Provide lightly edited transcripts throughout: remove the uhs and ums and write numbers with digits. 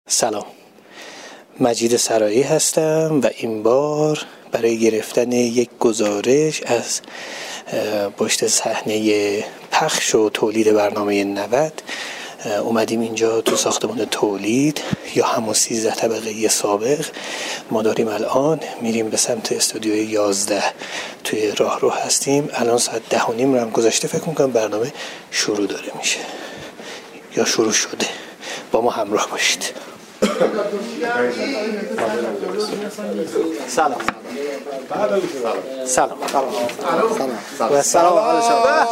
سلام، مجید سرایی هستم و این بار برای گرفتن یک گزارش از پشت صحنه پخش و تولید برنامه 90 اومدیم اینجا تو ساختمان تولید یا همون 13 طبقه سابق. ما داریم الان میریم به سمت استودیو 11 توی راه رو هستیم. الان ساعت 10:30 رو هم گذاشته، فکر میکنم برنامه شروع داره میشه یا شروع شده. با ما همراه باشید. سلام. سلام. و سلام حال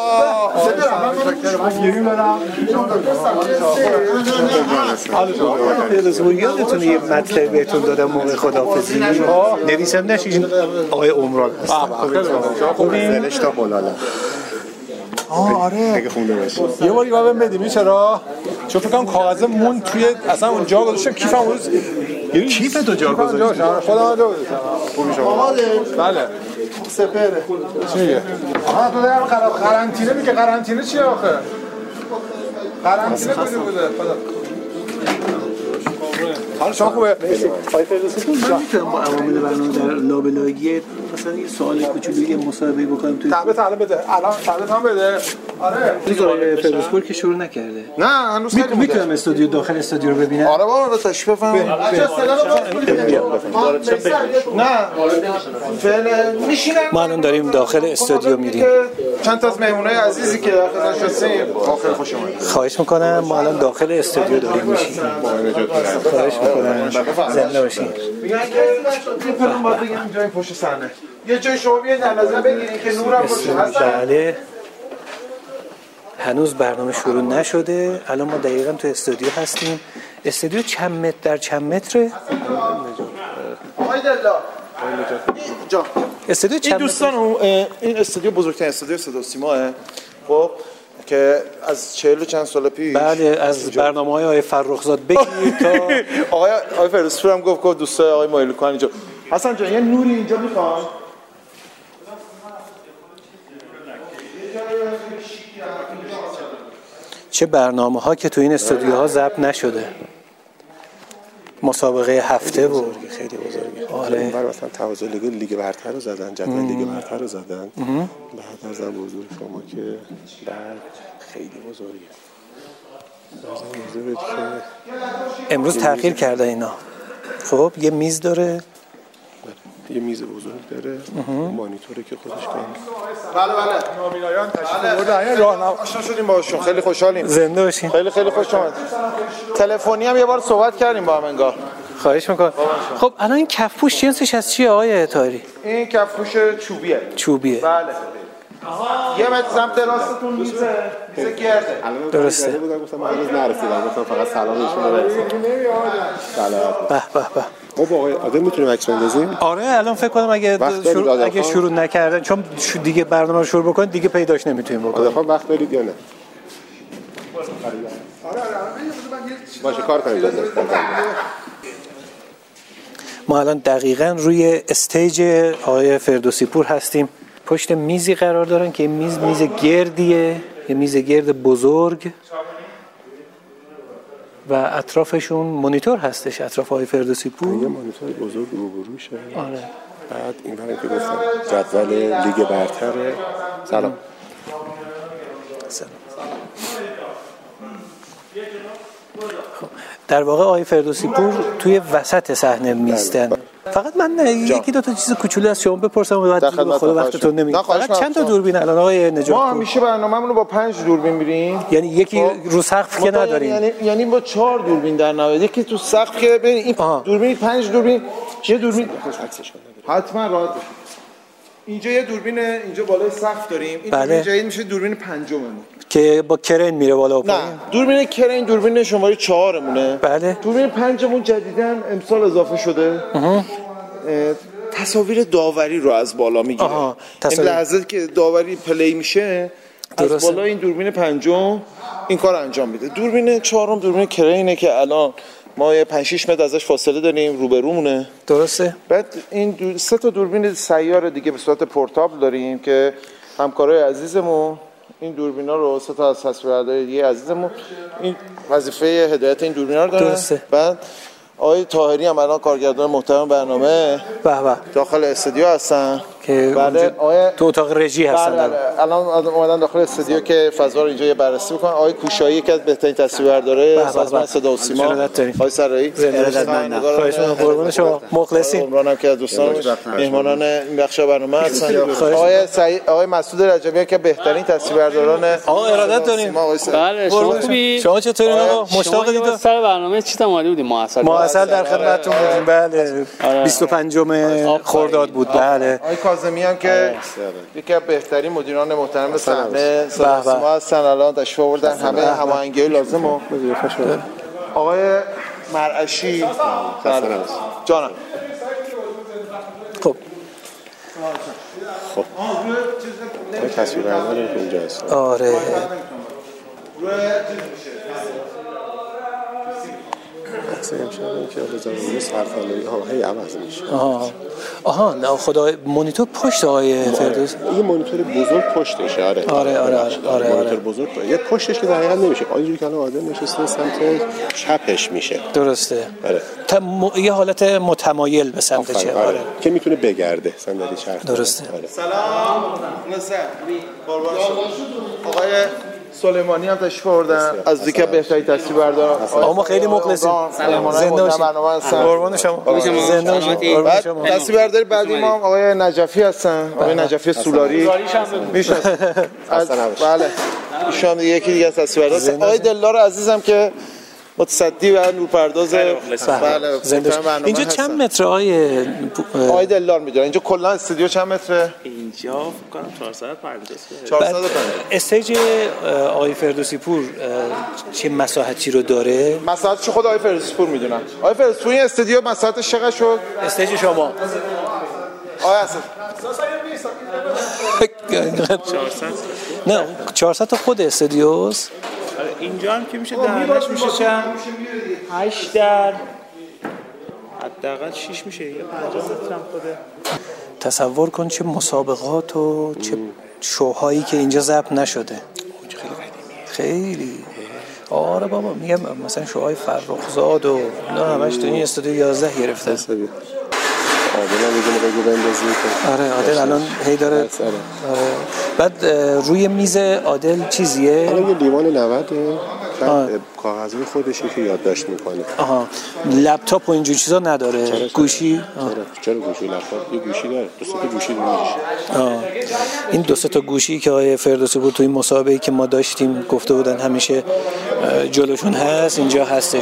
شما. یادتونه یه مطلب بهتون دادم موقع خداحافظی؟ نویسنده‌اش آقای عمران هست. خوبی؟ تا مولانا. آره اگه خونده باشی یه باری بهم بدیم. چرا؟ چون فکر کنم کاغذ مون توی اصلا اونجا گذاشتم کیفم اون کیف تو جا گذاشتی؟ خودم جا گذاشتم. خوبی شما؟ بله سپره چی میگه؟ آها تو دارم قرنطینه میگه. قرنطینه چیه آخه؟ قرنطینه کجا بوده؟ حالا شما خوبه؟ آقای فردوسی من میتونم با عوامل برنامه در لابلایی مثلا یه سوال کوچولویی مصاحبه بکنم توی تبت الان بده. الان تبت هم بده. آره آقای فردوسی که شروع نکرده. نه هنوز خیلی بوده. میتونم استودیو داخل استودیو رو ببینم؟ آره بابا تشریف بفرمایید. بچه‌ها صدا رو نه فعلا میشینم. ما الان داریم داخل استودیو میریم. چند تا از مهمونای عزیزی که داخل نشستیم خیلی خوش اومدید. خواهش میکنم. ما الان داخل استودیو داریم میشیم. خواهش میکنم زنده باشین. میگن که یه پلون باید بگیم اینجا این پشت صحنه یه جای شما بیاید در نظر بگیرید که نورم باشه. بله هنوز برنامه شروع نشده. الان ما دقیقاً تو استودیو هستیم. استودیو چند متر در چند متره؟ آقای دلا اینجا استودیو چند این دوستان این استودیو بزرگترین استودیو صدا و سیماه. خب که از 40 چند سال پیش بله از برنامه‌های آقای فرخزاد بگیر تا آقای فردوسی هم گفت دوستای آقای مایلوکان اینجا. حسن جان یه نوری اینجا میخوام. چه برنامه‌ها که تو این استودیوها ضبط نشده. مسابقه هفته و خیلی بزرگه. آره اونور مثلا تواضع لیگ برتر رو زدن، جدول لیگ برتر رو زدن. بعد از بزرگ شما که بعد خیلی بزرگه. امروز تغییر کرده اینا. خب یه میز داره، یه میز بزرگ داره، مانیتوره که خودش کار. بله نامینایان تشریف بردن. راهنما آشنا شدیم باشون. خیلی خوشحالیم. زنده باشین. خیلی خوش اومد. تلفنی هم یه بار صحبت کردیم با هم انگار. خواهش میکنم. خب الان این کفپوش جنسش از چیه آقای طاهری؟ این کفپوش چوبیه. بله. یه متر سمت راستتون میز گرده. درسته. گفتم من هنوز نرسیدم. گفتم فقط سلامشون رو برسونم. به خب آقای عادل میتونیم عکس بندازیم؟ آره الان فکر کنم اگه شروع نکردن چون دیگه برنامه رو شروع بکنید دیگه پیداش نمیتونیم بکنیم. خب وقت دارید یا نه؟ باشه کار کنید. ما الان دقیقاً روی استیج آقای فردوسی پور هستیم. پشت میزی قرار دارن که میز گردیه، یه میز گرد بزرگ و اطرافشون مانیتور هستش. اطراف آقای فردوسی پور یه مانیتور بزرگ روبروشه. آره. بعد این برای که گفتم جدول لیگ برتره. سلام. خب در واقع آقای فردوسی پور توی وسط صحنه میستن. فقط من یکی دو تا چیز کوچولو از شما بپرسم و بعد به خود وقتتون نمیگم. فقط چند تا دوربین الان آقای نجات؟ ما همیشه برنامه‌مون رو با 5 دوربین می‌ریم. یعنی یکی رو سقف که نداریم. یعنی با 4 دوربین در نهایت. یکی تو سقف که ببین این دوربین 5 دوربین یه دوربین حتما راحت بشه. اینجا یه دوربین اینجا بالای سقف داریم. این دوربین جدید میشه دوربین پنجممون که با کرین میره بالا و پایین. نه دوربین کرین دوربین شماره 4 مونه. بله. دوربین پنجمون جدیداً امسال اضافه شده. تصاویر داوری رو از بالا میگیره. این لحظه که داوری پلی میشه از بالا این دوربین پنجم این کار انجام میده. دوربین چهارم دوربین کرینه که الان ما 5-6 متر ازش فاصله داریم، روبرومونه. درسته. بعد این 3 تا دوربین سیار دیگه به صورت پورتابل داریم که همکارای عزیزمون این دوربینا رو 3 تا از تصویربرداری عزیزمون این وظیفه هدایت این دوربینا رو دارن. بعد آقای طاهری هم الان کارگردان محترم برنامه داخل استودیو هستن که تو اتاق رژی هستن. الان اومدن داخل استودیو که فضا رو اینجا یه بررسی بکنن. آقای کوشایی که از بهترین تصویربرداره سازمان صدا و سیما، آقای سرایی قربون شما مخلصیم. عمران هم که از دوستان مهمانان این بخش برنامه هستن. آقای مسعود رجبی که بهترین تصویربرداران ارادت داریم. بله شما خوبی؟ شما چطوری آقا؟ مشتاق دیدم. سر برنامه چی تمالی بودیم؟ معاصل در خدمتتون بودیم. بله 25 خرداد بود. بله آقای کاظمی هم که یکی از بهترین مدیران محترم صحنه ما هستن، الان تشریف آوردن همه هماهنگی لازمو. آقای مرعشی جانم. خب تصویربرداری که اینجا هست. آره امشب که روزانه سرفالایی هی عوض میشه. آها نه خدا مانیتور پشت آقای فردوس. این مانیتور بزرگ پشتشه. آره مانیتور بزرگ یه پشتش که دقیقاً نمیشه. اینجوری که الان آدم نشسته سمت چپش میشه. درسته. آره. یه حالت متمایل به سمت چپ. آره. که میتونه بگرده صندلی چرخ. درسته. سلام. آقای سلیمانی هم تشریف آوردن از دیگه بهترین تصویربردار. ما خیلی مخلصیم. زنده باشید. قربان شما. زنده باشید. تصویربرداری بعدی ما آقای نجفی هستن. آقای نجفی سولاری میشه. بله. ایشون یکی دیگه از تصویربردار. آقای دلدار عزیزم که متصدی و نورپرداز بله اینجا چند متره آقای دلدار میدونن اینجا کلا استودیو چند متره؟ اینجا فکر کنم 450 استیج آقای فردوسی پور چه مساحتی رو داره؟ مساحتش خود آقای فردوسی پور میدونن. آقای فردوسی پور این استودیو مساحتش چقدر شد؟ استیج شما آقای حسن 400 نه 400 تا خود استودیوست. اینجا هم که میشه درش میشه چند 8 در حداقل 6 میشه یه 50 متر هم خوده. تصور کن چه مسابقات و چه شوهایی که اینجا ضبط نشده. خیلی آره بابا میگم مثلا شوهای فرخزاد و نه همش تو این استودیو 11 گرفته. عادل میگه موقع بندازیم. آره عادل الان هی داره. آره. بعد روی میز عادل چیزیه؟ الان یه لیوان 90 بعد کاغذهای خودشه که یادداشت میکنه. لپتاپ و اینجور چیزا نداره. گوشی؟ چرا گوشی؟ لپتاپ یه گوشی داره. 2 تا گوشی داره. این 2 تا گوشی که آقای فردوسی بود تو این مسابقه‌ای که ما داشتیم گفته بودن همیشه جلوشون هست اینجا هستش.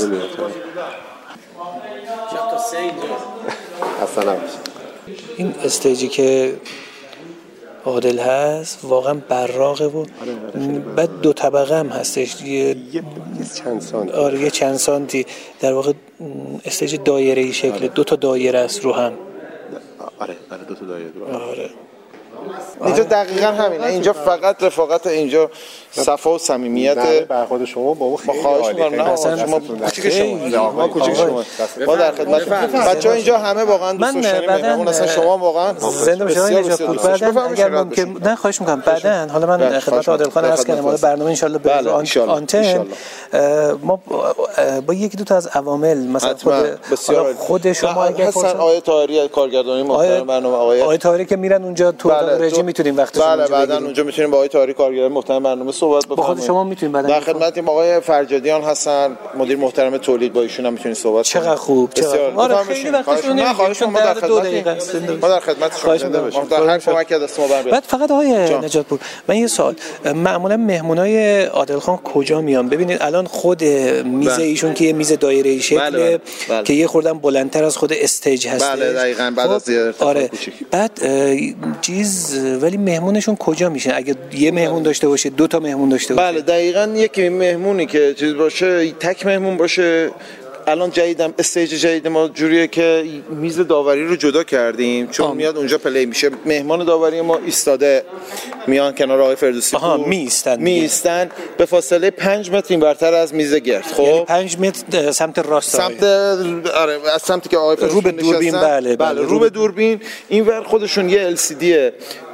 این استیجی که عادل هست واقعا براقه و بعد 2 طبقه هم هستش یه چند سانتی. آره یه چند سانتی در واقع استیج دایره‌ای شکل 2 تا دایره است رو هم. آره 2 تا دایره رو. آره اینجا دقیقاً همینه. اینجا فقط رفاقت، اینجا صفا و صمیمیت. برخورد شما بابا خیلی خواهش می‌کنم. نه شما کوچیک شما ما کوچیک شما ما در خدمت بچه‌ها اینجا همه واقعا دوست داشتنی مهمون هستن. شما واقعا زنده باشید نجات پور. بعداً اگر ممکن نه خواهش می‌کنم بعداً حالا من خدمت عادل خان عرض کردم حالا برنامه ان شاءالله به آنتن ما با یکی دو تا از عوامل مثلا خود شما اگر حسن آقای طاهری کارگردانی محترم برنامه آقای طاهری که میرن اونجا تو رژی میتونیم وقتش بله بعداً اونجا میتونیم با آقای طاهری کارگردان محترم برنامه صحبت بکنیم. با خود شما میتونیم بعداً در خدمتیم. آقای فرجادیان هستن مدیر محترم تولید، با ایشون هم میتونید صحبت کنید. چقدر خوب چقدر آره خیلی وقتشون نمیخوام ما در خدمت شما باشیم. در هر کمکی دست ما برمیاد. بعد فقط آقای نجات پور من یه سوال، معمولا مهمونای عادل خان کجا میان؟ ببینید الان خود میز ایشون که یه میز دایره‌ای شکله که یه خوردن بلندتر از خود استیج هست. بله دقیقاً بعد از آره بعد چیز ولی مهمونشون کجا میشه اگه یه مهمون داشته باشه 2 تا مهمون داشته باشه؟ بله دقیقاً یک مهمونی که چیز باشه تک مهمون باشه. الان جدیدم استیج جدید ما جوریه که میز داوری رو جدا کردیم چون میاد اونجا پلی میشه. مهمان داوری ما ایستاده میان کنار آقای فردوسی پور میستن به فاصله 5 متر این برتر از میز گرد. خب یعنی 5 متر سمت راست آره از سمتی که آقای فردوسی رو به دوربین. بله رو به دوربین. اینور خودشون یه LCD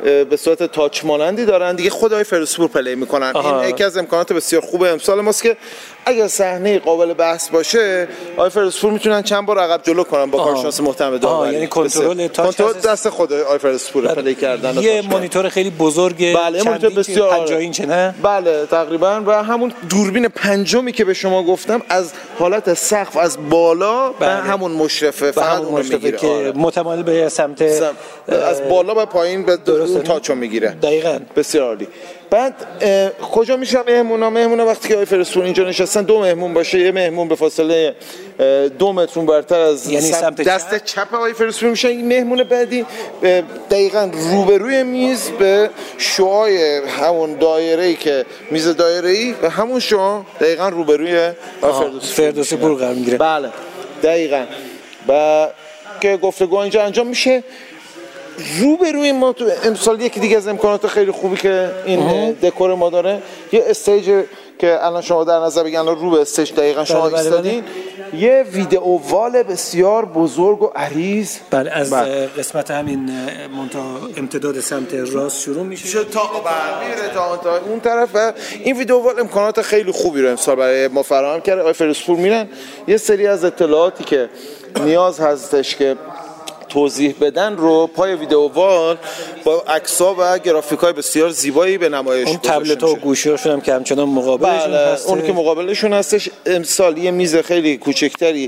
به صورت تاچ مانندی دارن دیگه. خود آقای فردوسی‌پور پلی میکنن. این یکی از امکانات بسیار خوب امسال ماست که اگر صحنه قابل بحث باشه آقای فردوسی‌پور میتونن چند بار عقب جلو کنن با کارشناس محترم داوری. یعنی کنترل دست خود آقای فردوسی‌پور پلی کردن. یه مانیتور خیلی بزرگه، بله مانیتور بسیار 50 اینچ نه؟ بله تقریبا. و همون دوربین پنجمی که به شما گفتم از حالت سقف از بالا به همون مشرفه، فقط اون میگیره که متمایل به سمت از بالا به پایین به اون تاچو میگیره. دقیقاً. بسیار عالی. بعد کجا میشم مهمونا وقتی که آقای فردوسی‌پور اینجا نشستن 2 مهمون باشه، یه مهمون به فاصله 2 متر برتر از یعنی سمت دست چپ آقای فردوسی‌پور میشه. این مهمون بعدی دقیقاً روبروی میز به شعاع همون دایره‌ای که میز دایره‌ای و همون شعاع دقیقاً روبروی فردوسی‌پور قرار میگیره. بله دقیقاً. و که گفتگو اینجا انجام میشه. روبروی ما تو امسال یکی دیگه از امکانات خیلی خوبی که این دکور ما داره یه استیج که الان شما در نظر بگیرید رو به استیج دقیقاً شما ایستادین، یه ویدئو وال بسیار بزرگ و عریض. بله از قسمت همین امتداد سمت راست شروع میشه تا میره تا اون طرف. و این ویدئو وال امکانات خیلی خوبی رو امسال برای ما فراهم کرده. آقای فردوسی‌پور میرن یه سری از اطلاعاتی که نیاز هستش که توضیح بدن رو پای ویدئو وال با عکس‌ها و گرافیک‌های بسیار زیبایی به نمایش گذاشته. اون تبلت‌ها و گوشی‌هاشون هم که همچنان مقابلشون هست. اون که مقابلشون هستش. امسال یه میز خیلی کوچکتری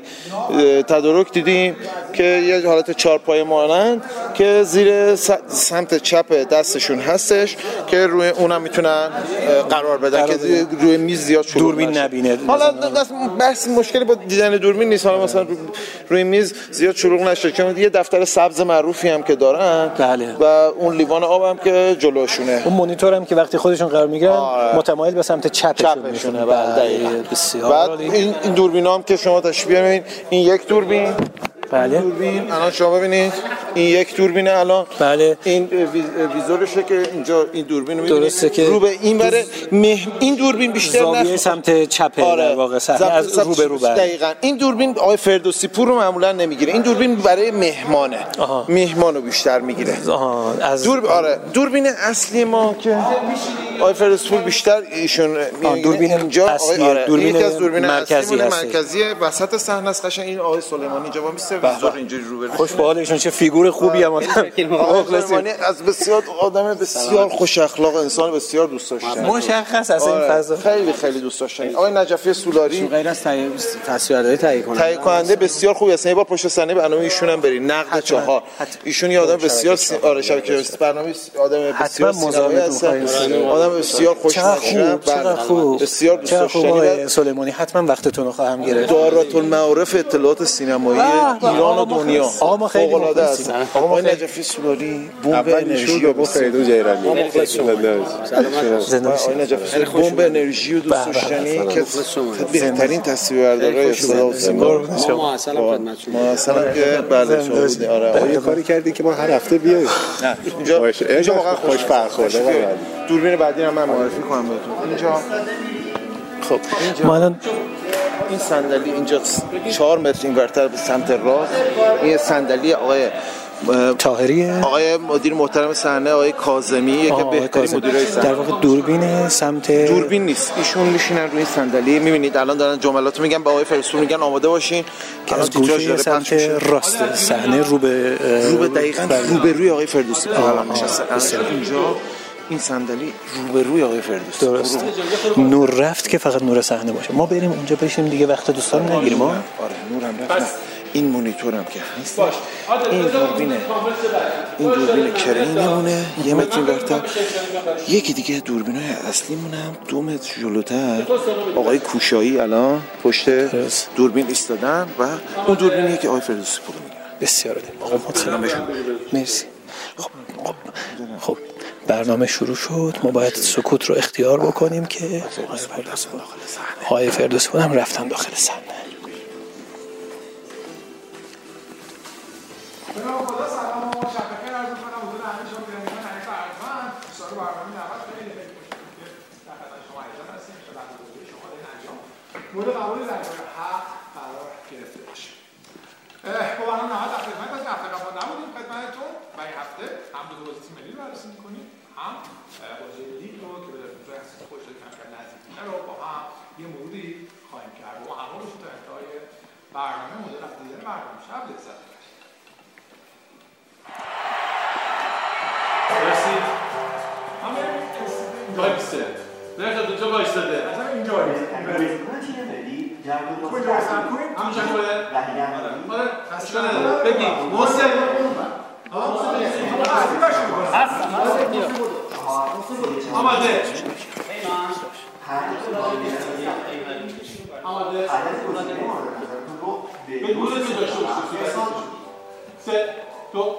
تدارک دیدیم که یه حالت چهارپایه مانند که زیر سمت چپ دستشون هستش که روی اونم میتونن قرار بدن که روی میز زیاد شلوغ دوربین نبینه. حالا بحث مشکلی با دیدن دوربین نیست، حالا مثلا روی میز زیاد شلوغ نشه چون یه دفتر سبز معروفی هم که دارن. بله. و اون لیوان آب هم که جلوشونه. اون مانیتور هم که وقتی خودشون قرار میگیرن متمایل به سمت چپشونه. بله. بسیار. بعد این دوربینا هم که شما تشبیه ببینید، این یک دوربین. بله. دوربین الان شما ببینید این یک دوربینه الان. بله. این ویزورشه که اینجا این دوربین رو می‌بینید. درسته که رو به این بره این دوربین بیشتر زاویه سمت چپه در واقع صحنه از رو به رو. دقیقاً. این دوربین آقای فردوسی‌پور رو معمولا نمیگیره. این دوربین برای مهمانه. مهمانو بیشتر میگیره. از دوربین اصلی ما که آقای فردوسی‌پور بیشتر ایشون دوربین اینجا دوربین یکی از دوربین مرکزی وسط صحنه است. قشنگ این آقای سلیمانی اینجا میسته ویزور اینجوری رو بره. خوش به حالشون، چه فیگور خوبی هم سلیمانی از بسیار آدم بسیار خوش اخلاق، انسان بسیار دوست داشتنی، مشخص از این فضا خیلی خیلی دوست داشتنی. آقای نجفی سولاری غیر از تصویرهای تهیه کننده بسیار خوبی هستن. یه بار پشت صحنه برنامه ایشون هم برید، نقد 4. ایشون یه آدم بسیار شبکه برنامه آدم بسیار سینمایی هستن، آدم بسیار خوشمزه، چقدر خوب، بسیار دوست داشتنی. سلیمانی حتما وقتتون رو خواهم گرفت. دارالمعارف اطلاعات سینمایی ایران و دنیا. آقا ما خیلی فوق‌العاده است. آقای نجفی سولاری بمب انرژی با فریدون جیرانی. آقای نجفی بمب انرژی و دوست داشتنی که بهترین تصویربردارای صدا و سیما. ما اصلا خدمت شما که بله آره کاری کردی که ما هر هفته بیایم. اینجا واقعا خوش برخورده. دوربین بعدی هم من معرفی کنم بهتون. اینجا خب ما الان این صندلی اینجا 4 متر اینورتر به سمت راست، این صندلی آقای طاهریه، آقای مدیر محترم صحنه آقای کاظمی، یکی بهترین مدیرای صحنه. در واقع دوربین سمت دوربین نیست، ایشون میشینن روی صندلی. میبینید الان دارن جملاتو میگن به آقای فردوسی‌پور، میگن آماده باشین که از گوشه سمت راست صحنه رو به دقیقاً روبروی آقای فردوسی‌پور نشسته. اینجا این صندلی روبروی آقای فردوسی. درست. نور رفت که فقط نور صحنه باشه. ما بریم اونجا بشیم دیگه، وقت دوستان نگیریم. آره نورم رفت. این مانیتورم که هست، این دوربین کرینمونه یه متر برتر. یکی دیگه دوربینای اصلیمونه هم 2 متر جلوتر آقای کوشایی الان پشت دوربین ایستادن و اون دوربینیه که آقای فردوسی‌پور میگیره. بسیار عالی. آقا متشکرم. مرسی. خب برنامه شروع شد، ما باید سکوت رو اختیار بکنیم که آقای فردوسی‌پور هم رفتن داخل صحنه. مورد قبول ضریب‌های حق قرار گرفته باشه. با برنامه نهاد در خدمت از هفته قبل نبودیم خدمتتون و این هفته هم دو بازی تیم ملی رو بررسی می‌کنیم، هم بازی لیگ رو که به بحث خوش کم کم نزدیک رو با هم یه موردی خواهیم کرد و همون رو تا انتهای برنامه مدل از دیدن برنامه شب لذت ببرید. مرسی. همین وایسته. نه دو تا وایساده. اصلا اینجا وایسته. کجا وایسم کنیم؟ همونجا باید. آره. اشکال نداره. بگید. محسن. آماده. به گوزه تو داشته باشید. 3 2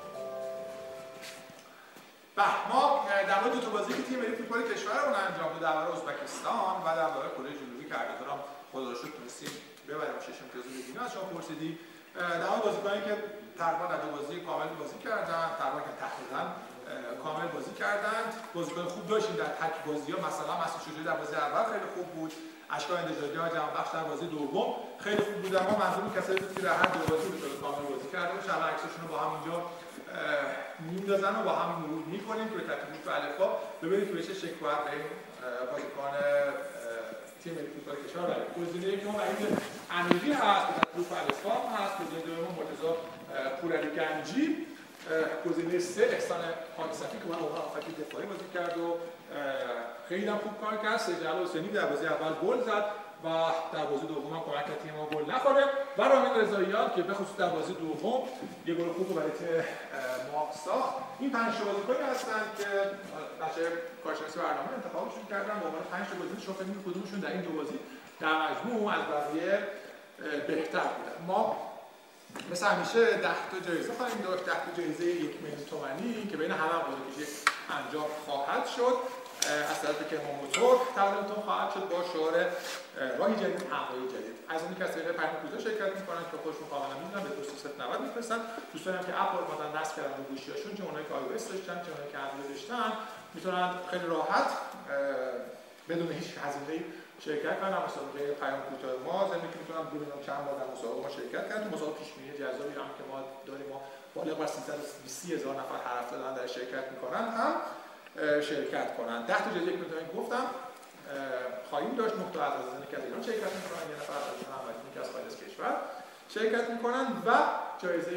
ما در مورد دو تا بازی که تیم ملی فوتبال کشورمون انجام داد درباره ازبکستان و درباره کره جنوبی که هر دوام خدا رو شکر تونستیم ببریم شش امتیاز رو بگیریم از شما پرسیدی. در مورد بازیکنانی که تقریبا در دو بازی کامل بازی کردن، تقریبا که تقریبا کامل بازی کردند، بازیکن خوب داشتیم در تک بازی‌ها، مثلا مسعود شجاعی در بازی اول خیلی خوب بود، اشکان نژادی ها جهانبخش در بازی دوم خیلی خوب بود، اما منظور کسایی بود که در هر دو بازی به طور کامل بازی کردن و شب عکسشون رو با هم اینجا میندازن و با هم مرور می‌کنیم که تکلیف تو الفا ببینید که به چه شکل باید به این بازیکن تیم ملی فوتبال کشور بریم. گزینه یکم وحید امیری هست که تکلیف الفا هست، گزینه دوم مرتضی پورعلی گنجی، گزینه 3 احسان خاکسفی که من واقعا افتی دفاعی بازی کرد و خیلی هم خوب کار کرد. سجل حسینی در بازی اول گل زد و در بازی دوم هم کمک کرد تیم ما گل نخوره و رامین رضاییان که به خصوص در بازی دوم یه گل خوب برای تیم ما ساخت. این 5 تا بازیکنی هستن که بچه کارشناسی برنامه انتخابشون کردن به عنوان 5 تا بازیکن. شما فکر می‌کنید کدومشون در این دو بازی در مجموع از بقیه بهتر بودن؟ ما مثل همیشه 10 تا جایزه خواهیم داشت، 10 تا جایزه 1 میلیون تومانی که بین همه بازیکن انجام خواهد شد. از طرف کرمان موتور تقدیمتون خواهد شد با شعار راهی جدید همراهی جدید. از اون کسایی که پیام کوزا شرکت می‌کنن که خودشون کاملا می‌دونن به 2390 می‌فرستن. دوستانی که اپ اومدن نصب کردن رو گوشی‌هاشون، چه اونایی که iOS داشتن چه اونایی که اندروید داشتن، میتونن خیلی راحت بدون هیچ هزینه‌ای شرکت کنن. مسابقه پیام کوتاه ما زمین که میتونن ببینن چند بار در مسابقه ما شرکت کردن. مسابقه پیش‌بینی جذابی هم که ما داریم، ما بالغ بر 320,000 نفر هر هفته دارن در شرکت می‌کنن هم شرکت کنند. 10 تا جایزه که گفتم خواهیم داشت. 9 تا از عزیزانی که از ایران شرکت می‌کنن، یه نفر از ایران همراهی که از خارج از کشور شرکت می‌کنن و جایزه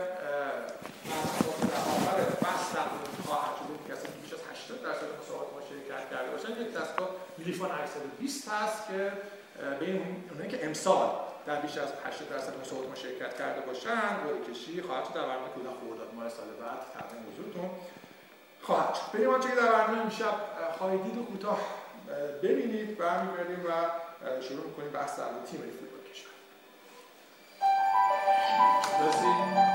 آخر بحث تقدیم خواهد شد که کسی بیش از 80% مسابقات ما شرکت کرده باشن. یک دستگاه لیفون 820 هست که بین اونایی که امسال در بیش از 80% مسابقات ما شرکت کرده باشن قرعه کشی خواهد شد در برنامه کودک خرداد ماه سال بعد تقدیم حضورتون خواهد شد. بریم آنچه که در برنامه امشب خواهید دید و کوتاه ببینید. برمیگردیم و شروع می‌کنیم بحث در مورد تیم ملی فوتبال کشور. مرسی.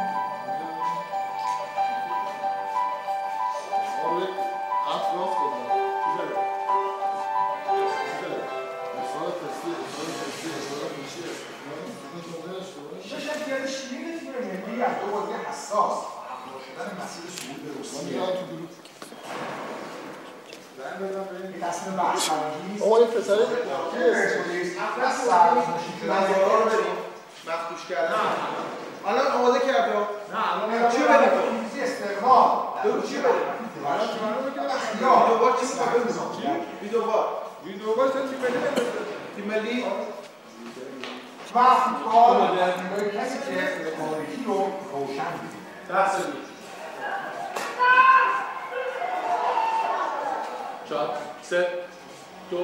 آره اطراف بدم. مثلا شاید یاد شیرین تیم ملی از دو بازی حساس همراه شدن مسیر صعود به روسیه. این تصمیم بحث‌انگیز این پسر مخدوش کردن. الان آماده کرده. نه الان چی بدیم؟ چیزی استقلال. چی بدیم؟ الان چی بدیم؟ یا ویدیو بار چی بدیم؟ ویدیو بار تیم ملی و فوتبال کسی که تاریخی رو روشن می‌کنه. تحصیلی 4 3 2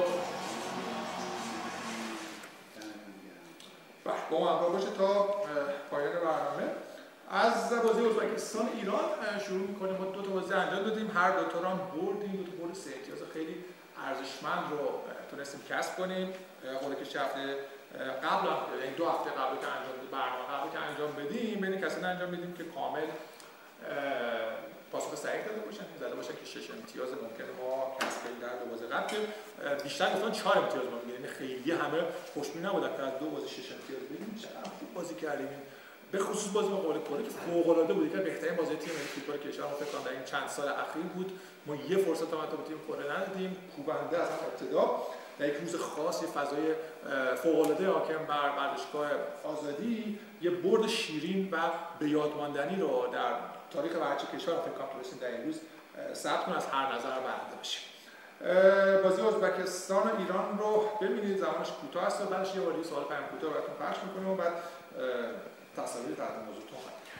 با ما همراه باشه تا پایان برنامه. از بازی ازبکستان ایران شروع می‌کنیم. ما 2 تا بازی انجام دادیم، هر دو تا رو هم بردیم. 2 تا برد 3 امتیاز خیلی ارزشمند رو تونستیم کسب کنیم. قرعه کشی هفته قبل این 2 هفته قبل که انجام بدیم، برنامه قبل که انجام بدیم، بین کسانی انجام بدیم که کامل پاسخ صحیح داده باشن، زده باشن که 6 امتیاز ممکنه ما کسب کنیم در 2 بازی قبل، که بیشتر گفتن 4 امتیاز ما میگیریم. خیلی همه خوشبین نبودن که از 2 بازی 6 امتیاز بگیریم. چقدر خوب بازی کردیم. به خصوص بازی مقابل کره که فوق‌العاده بود، که بهترین بازی تیم ملی فوتبال کشور ما فکر کنم در این چند سال اخیر بود. ما یه فرصت هم به تیم کره ندادیم. کوبنده از ابتدا در یک روز خاص یه فضای فوق‌العاده حاکم بر ورزشگاه آزادی یه برد شیرین و به یاد ماندنی رو در تاریخ ورزش کشور فکر کنم تونستیم در این روز ثبت کنیم، از هر نظر برنده بشیم. بازی ازبکستان و ایران رو ببینید، زمانش کوتاه است و بعدش یه بار سوال پیام کوتاه براتون پخش می‌کنیم و بعد تصاویر تحت موضوعتون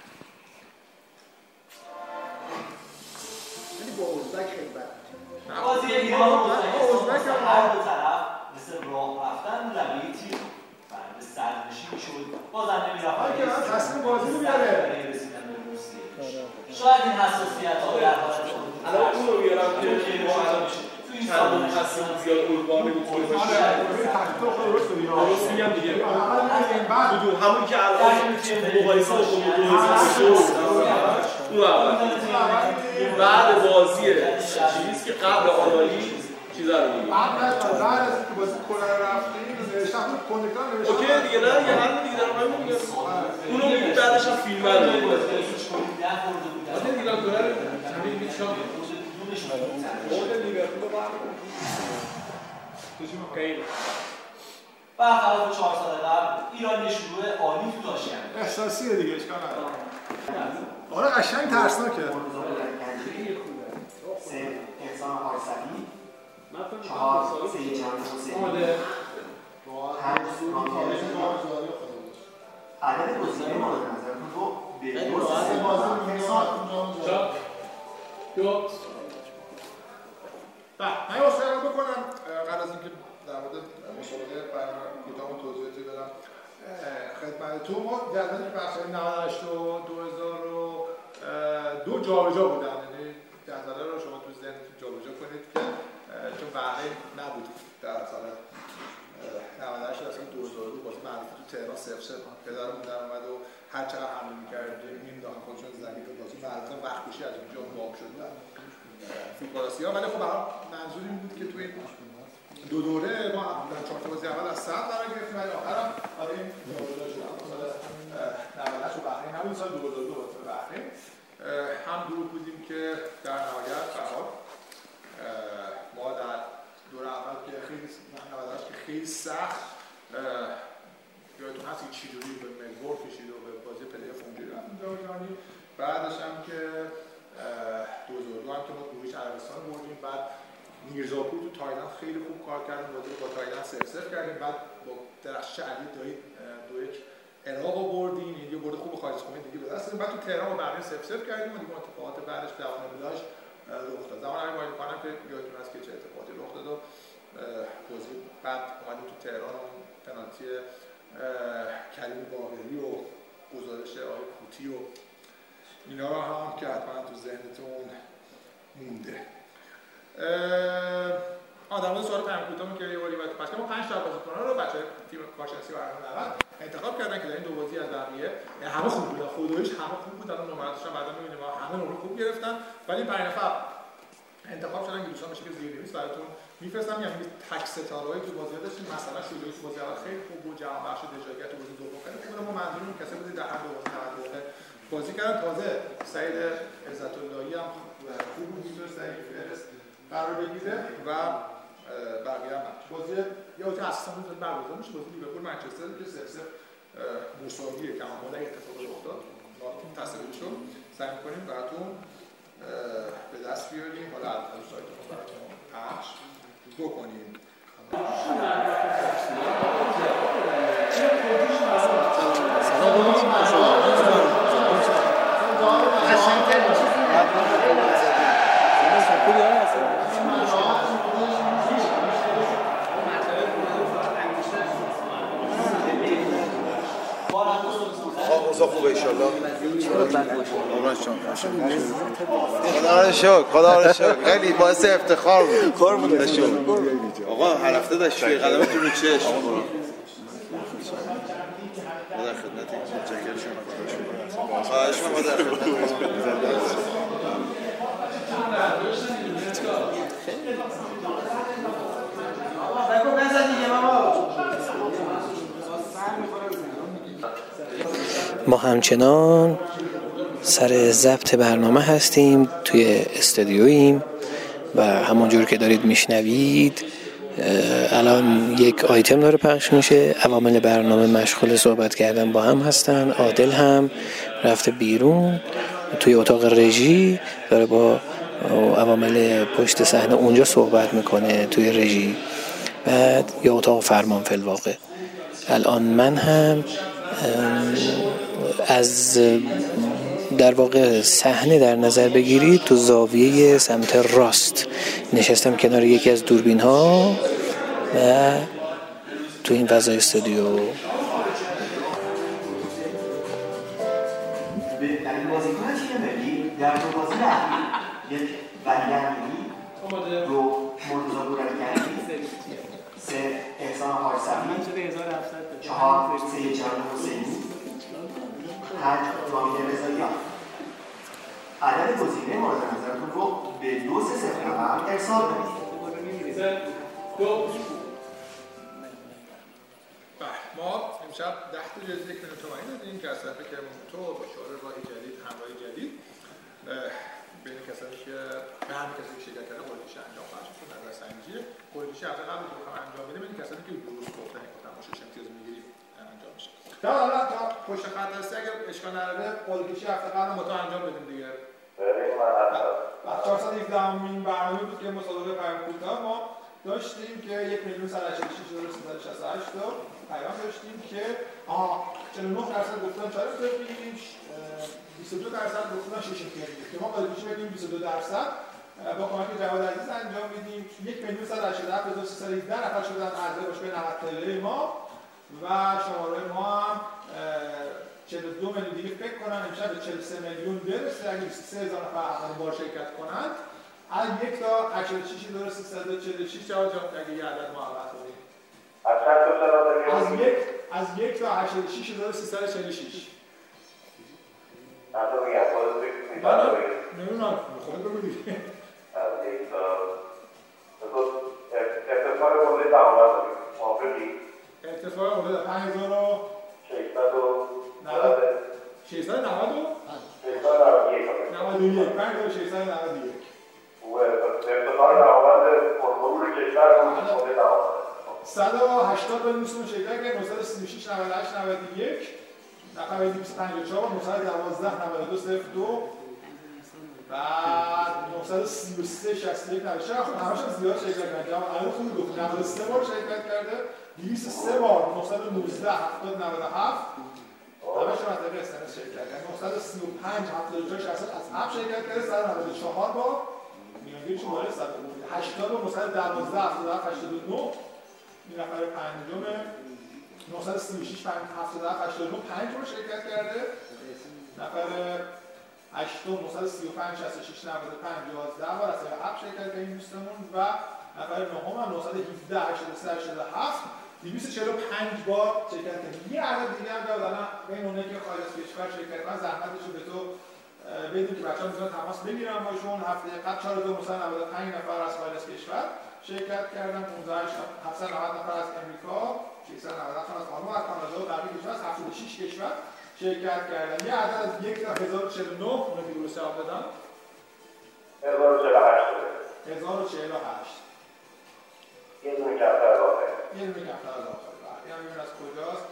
یعنی با ازبک خیلی بد. بازی ایران و ازبک هر دو طرف مثل راه رفتن روی تیر به سرنشین شد، بازم نمی‌رفت تصمیم بازی رو بیاره. شاید این حساسیت ها در حالت الان اون رو بیارم که چند تصمیم زیاد قربانی میتونه باشه. درست میگم دیگه. همون که الان مقایسه با اون اول بعد بازی چیز که قبل آنالی چیزا رو میگه. بعد از که بازی کره رفتیم نوشتم کندکتور نوشتم. اوکی دیگه نه یه حرف دیگه دارم میگم. اونو میگم بعدش هم فیلم رو میگم. بعد ایران کره رو همین میشم. برخلاف 4 سال قبل ایران شروع عالی تو تاشکند. احساسیه دیگه اشکال نداره. آره قشنگ ترسناکه. 3 احسان آرسلی 4 سید جمع‌حسینی عدد گزینه مورد نظرتون رو به من یه واسه بکنم قبل از اینکه در مورد مسابقه برنامه کوتاه توضیحاتی بدم خدمتتون. ما جدولی که بخش‌های 98 و 2002 جابجا بودن، یعنی جدول رو شما تو ذهنتون جابجا کنید که چون بحرین نبود در سال 98 اصلا 2002 بازی معروفی تو تهران 0-0 پدرمون در اومد و هر چقدر حمله می‌کردیم مینداختن خودشون زمین رو بازی معروفا وقت‌کشی از اونجا واق شد در فوتبال‌آسیا. ولی خب منظور این بود که تو این دو دوره ما در 4 تا بازی اول از صد قرار گرفتیم ولی آخرام برای این جابجا شد. سال 98 بحرین نبود، سال 2002 واسه بحرین هم دروغ بودیم که در نهایت فرهاد ما در دوره اول که خیلی 98 که خیلی سخت یادتون هست که چجوری به ملبورن کشید و به بازی پلی آف اونجوری رفتیم جام، بعدش هم که 2002 هم که ما گروهش عربستان بردیم، بعد میرزاپور تو تایلند خیلی خوب کار کردیم، بازی با تایلند 0-0 کردیم، بعد با درخشش علی دایی 2-1 عراق رو بردیم، این یه برد خوب خارج خونه دیگه به دست دادیم. بعد تو تهران با بقیه 0-0 کردیم و دیگه اتفاقات بعدش دوام بلاش رخ داد. زمان علی مایلخانم که یادتون هست که چه اتفاقاتی رخ داد و بازی بعد اومدیم تو تهران و پنالتی کریم باقری و گزارش آقای کوتی و اینا رو هم که حتما تو ذهنتون مونده. در مورد سوال پیام کوتاهمون که یه باری باید پس ما 5 تا بازیکن رو بچه‌های تیم کارشناسی برنامه 90 انتخاب کردن که در این دو بازی از بقیه همه خوب بودن، خودش همه خوب بودن، نمراتش هم بعدا می‌بینیم همه نمره خوب گرفتن، ولی 5 نفر انتخاب شدن که دوستان بشه که زیرنویس براتون میفرستم. یعنی تک ستاره‌ای تو بازی داشتیم، مثلا شجاعی تو بازی اول خیلی خوب بود، جهان بخش دژاگت تو بازی دوم خیلی خوب بود، ما منظورمون کسایی بود در هر دو بازی بازی کردن. تازه سعید عزت اللهی هم خوب بود، میتونه سعید فهرست قرار بگیره و بقیه هم بازی یا وقتی اساساً بود برگزار میشه بازی لیورپول منچستر که 0-0 مساویه که اما در اتفاقی افتاد تصویرشو سعی می‌کنیم براتون به دست بیاریم، حالا از سایت ما براتون پخش بکنیم. اوضاع خوبه انشالله. خدا رو شکر خیلی باعث افتخار بود. آقا هر هفته داشت قدمتون رو چش ما در خدمتتون. متشکرم شما. خواهش می‌کنم در خدمتتون. ما همچنان سر ضبط برنامه هستیم، توی استودیوییم و همونجور که دارید میشنوید الان یک آیتم داره پخش میشه، عوامل برنامه مشغول صحبت کردن با هم هستن. عادل هم رفته بیرون توی اتاق رژی، داره با عوامل پشت صحنه اونجا صحبت میکنه توی رژی، بعد یا اتاق فرمان فی الواقع. الان من هم از در واقع صحنه در نظر بگیرید تو زاویه سمت راست نشستم کنار یکی از دوربین ها و تو این فضای استودیو عدد گزینه مورد نظرتون رو به 2309 ارسال کنید. ما امشب 10 تا جایزه 1 میلیون تومانی دادیم که از طرف کرمانتو با شعار راه جدید همراه جدید بین کسانی که به همین کسانی که شرکت کردن قرعه‌کشی انجام خواهد شد. نظرسنجی قرعه‌کشی هفته قبل که بخوام انجام بدیم این کسانی که درست گفتن گفتن ما 6 امتیاز میگیریم انجام میشه. حالا تا پشت خط هستی اگر اشکال نداره قرعه‌کشی هفته قبل ما تو انجام بدیم دیگه. و 417مین برنامه بود که مسابقه پیام کوتاه ما داشتیم که 1,186,368 تا پیام داشتیم که 49% گفتن 4 امتیاز بگیریم، 22% گفتن 6 امتیاز بگیریم که ما قرعه‌کشی بدیم 22% با کمک جواد عزیز انجام میدیم. 1,187,317 نفر شدن اعضای باشگاه 90 طایره ما و شماره ما هم 42 میلیون دیگه فکر کنم امشب به 43 میلیون برسه اگه 23,000 نفر اولین بار شرکت کنند. از 1 تا 86,346 جواد جان اگه یه عدد محبت کنید. از 1 تا 86,346. نمیدونم خود بگو دیگه. از 1 تا ارتفاع مورد درآمد داریم. موافقی؟ ارتفاع مورد 180 بنویسون شرکت که 936 98 91 نفر 254 912 92 02 بعد 933 61 94 خب همش زیاد شرکت کرده. الان خوب گفت 93 بار شرکت کرده، 203 بار 919 70 97 همش منطقه استنس شرکت کرده. 935 74 60 از اپ شرکت کرده، 194 بار میانگین چون بالای 100 80 بار 912 77 89 این نفر پنجمه. 936 77 89 5 بار شرکت کرده. نفر 8 935 66 95 11 بار از اپ شرکت کرده این دوستمون و نفر نهم هم 917 83 87 245 بار شرکت کرده. یه عدد دیگه هم دادن بین اونایی که خارج از کشور شرکت کردن زحمتشو به تو بدون که بچه‌ها میتونن تماس بگیرن باشون. هفته قبل 4295 نفر از خارج از کشور شرکت کردن، 15790 نفر از امریکا، 690 نفر از آلمان و کانادا و بقیه کشور از 76 کشور شرکت کردن. یه عدد از 1 تا 1049 اون که درست جواب دادن 1048 یه دونه کمتر از آخر. یه دونه کمتر از آخر. این هم از کجاست؟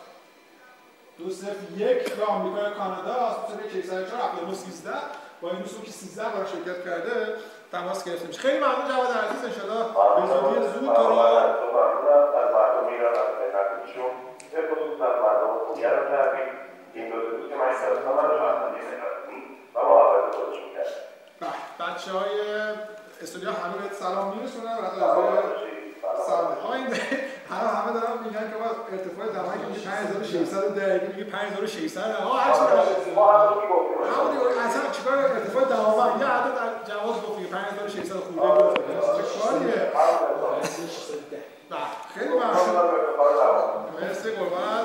201 به آمریکا و کانادا از 604 79 13 با این دوستون که 13 بار شرکت کرده تماس گرفته میشه. خیلی ممنون جواد عزیز، ان شاءالله به زودی زود تو رو از مردم ایران از خدمتشون به خصوص از مردم خوبیه رو کردیم. این دو دوست که من سرستان من رو شهرمندی نجاتنی و محبت خودشون کرد. بچه های استودیو همه بهت سلام میرسونن و سلام. همه دارن میگن که با ارتفاع دمایی که میگه 5600 دقیقه میگه 5600 اصلا چیکار ارتفاع دماوند یه عدد جواز گفت 5600 خوبه گفت چه کاریه. خیلی ممنون، مرسی قربان.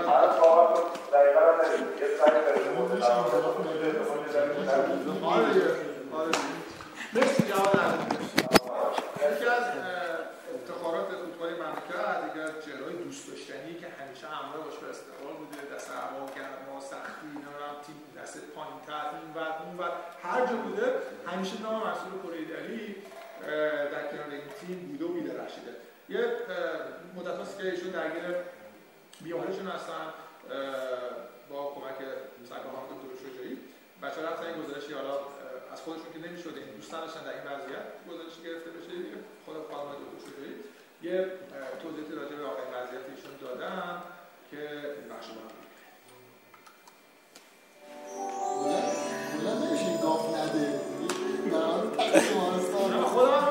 مرسی جواد عزیز. یکی از افتخارات فوتبال مملکت، یکی از چهره‌های دوست داشتنی که همیشه همراه باش به استقلال بوده، دست هوا گرما سختی نمیدونم تیم دست پایین‌تر این ور هر جا بوده همیشه نام مسئول کره دری در کنار این تیم بوده و میدرخشیده. یه مدت هاست که ایشون درگیر بیماریشون هستن با کمک سرکارخانه دکتر شجاعی. بچه‌ها رفتن این گزارشی حالا از خودشون که نمی‌شد این دوستان داشتن در این وضعیت گزارش گرفته بشه، خود خانم دکتر شجاعی یه توضیحاتی راجع به آخرین وضعیت ایشون دادن که بخش ما بلند نمیشین گاف نده در حال تک شمارستان خودم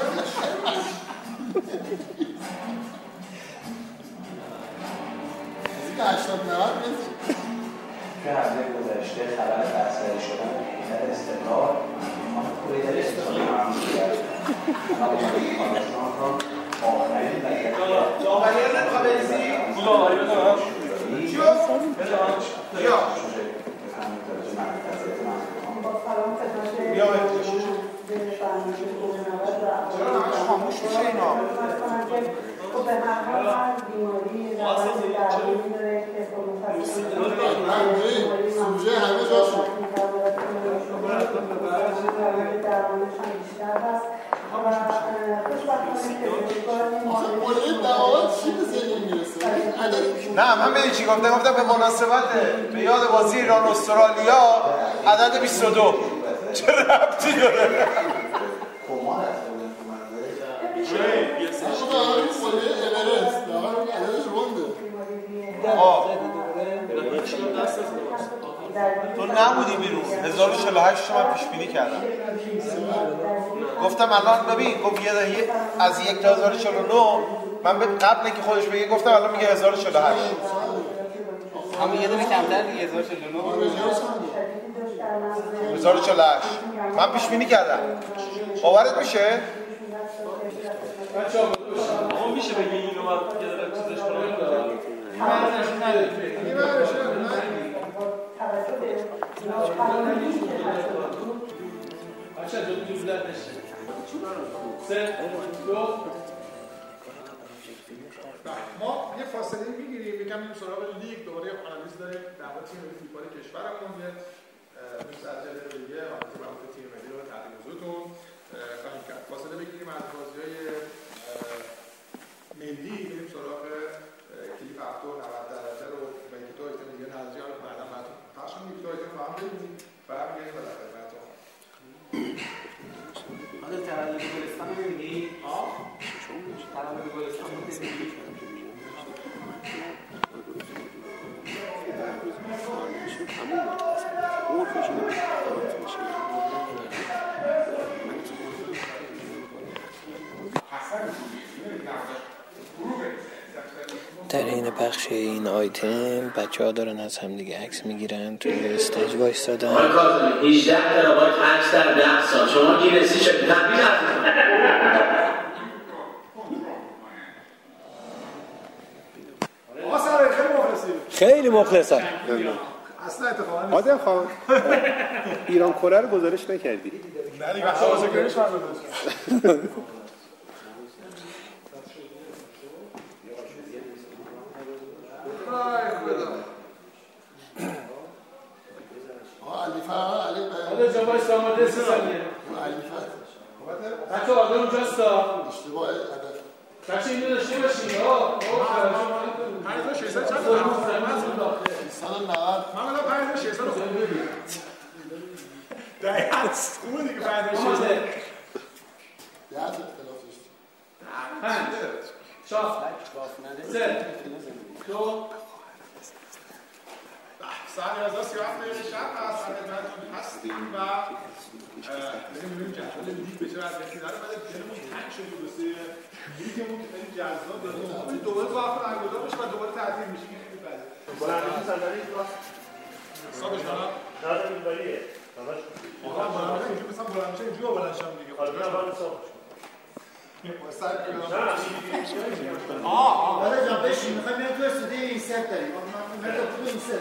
که 80-90 نیست. توی هفته گذشته خبر بستری شدن حیطر استقلال کوی در استقلال معمولیت آخرین داوری از انتخاب ازی داوری بدارم چیو؟ بیا بیا خاموش میشه اینا خب به هر حال بیماری درمانی داره که سوژه همه جاشون درمانش هم بیشتر هست و خوشبختانه که بوده دعوات چی به ذهن میرسه؟ نه من به چی گفتم به مناسبت به یاد بازی ایران استرالیا عدد 22 چه ربطی داره؟ تو نبودی بیرون 1048 من پیش بینی کردم گفتم الان ببین گفت یه از 1 تا 1049 من قبل اینکه خودش بگه گفتم الان میگه 1048 همون یه دونه کمتر دیگه 1049 1048 من پیش بینی کردم باورت میشه؟ بچه‌ها آقا میشه بگی اینو من یه داره چیزش کنم بچه دو زودت نشه 3 2 ما یه فاصله میگیریم یکم میریم سراغ لیگ دوباره آنالیز داریم در مورد تیم ملی فوتبال کشورمون یه مسجل دیگه مربوط تیم ملی رو تحت موضوعتون خواهیم کرد. فاصله بگیریم از بازی‌های ملی بریم سراغ کلیپ هفته و 90 درجه رو و یک دو ایتم دیگه نظری رو بعدا براتون پخش کنیم. یک دو ایتم رو هم ببینیم و برمیگردیم به خدمتتون. حالا تولد گلستان رو میگی؟ تولد گلستان رو میگی؟ در این پخش این آیتم بچه‌ها دارن از هم دیگه عکس میگیرن توی استیج وایسادن. آقای کاظمی 18 ترابایت عکس در 10 سال شما گینسی شدید تبریک خیلی مخلصم. اصلا اتفاقا آدم خان ایران کره رو گزارش نکردی؟ نه دیگه بحث واسهگرش من گذاشتم. حالا جواب ساماده 3 ثانیه بچه آدم اونجاستا بچه اینو داشته باشید $5600 چند تا من الان $5600 رو خود ببینم دقیقا خوبه دیگه $5600 5 4 3 2 ساعت 11:37 دقیقه شب هست خدمتتون هستیم و بریم ببینیم جدول لیگ به چه وضعیتی داره. بعد دلمون تنگ شد واسه لیگمون که خیلی جذاب داره. دوباره وقت برگزار میشه و دوباره تعطیل میشه. خیلی بده. بلندی صندلی راست. حسابش کنم. نه اینجوریه. داداش. آقا بالا اینجوری مثلا بلند میشه اینجوری بلند شم دیگه. حالا اول حساب آره جان بشین میخوایم بریم تو استودیو این ست داریم من تو این ست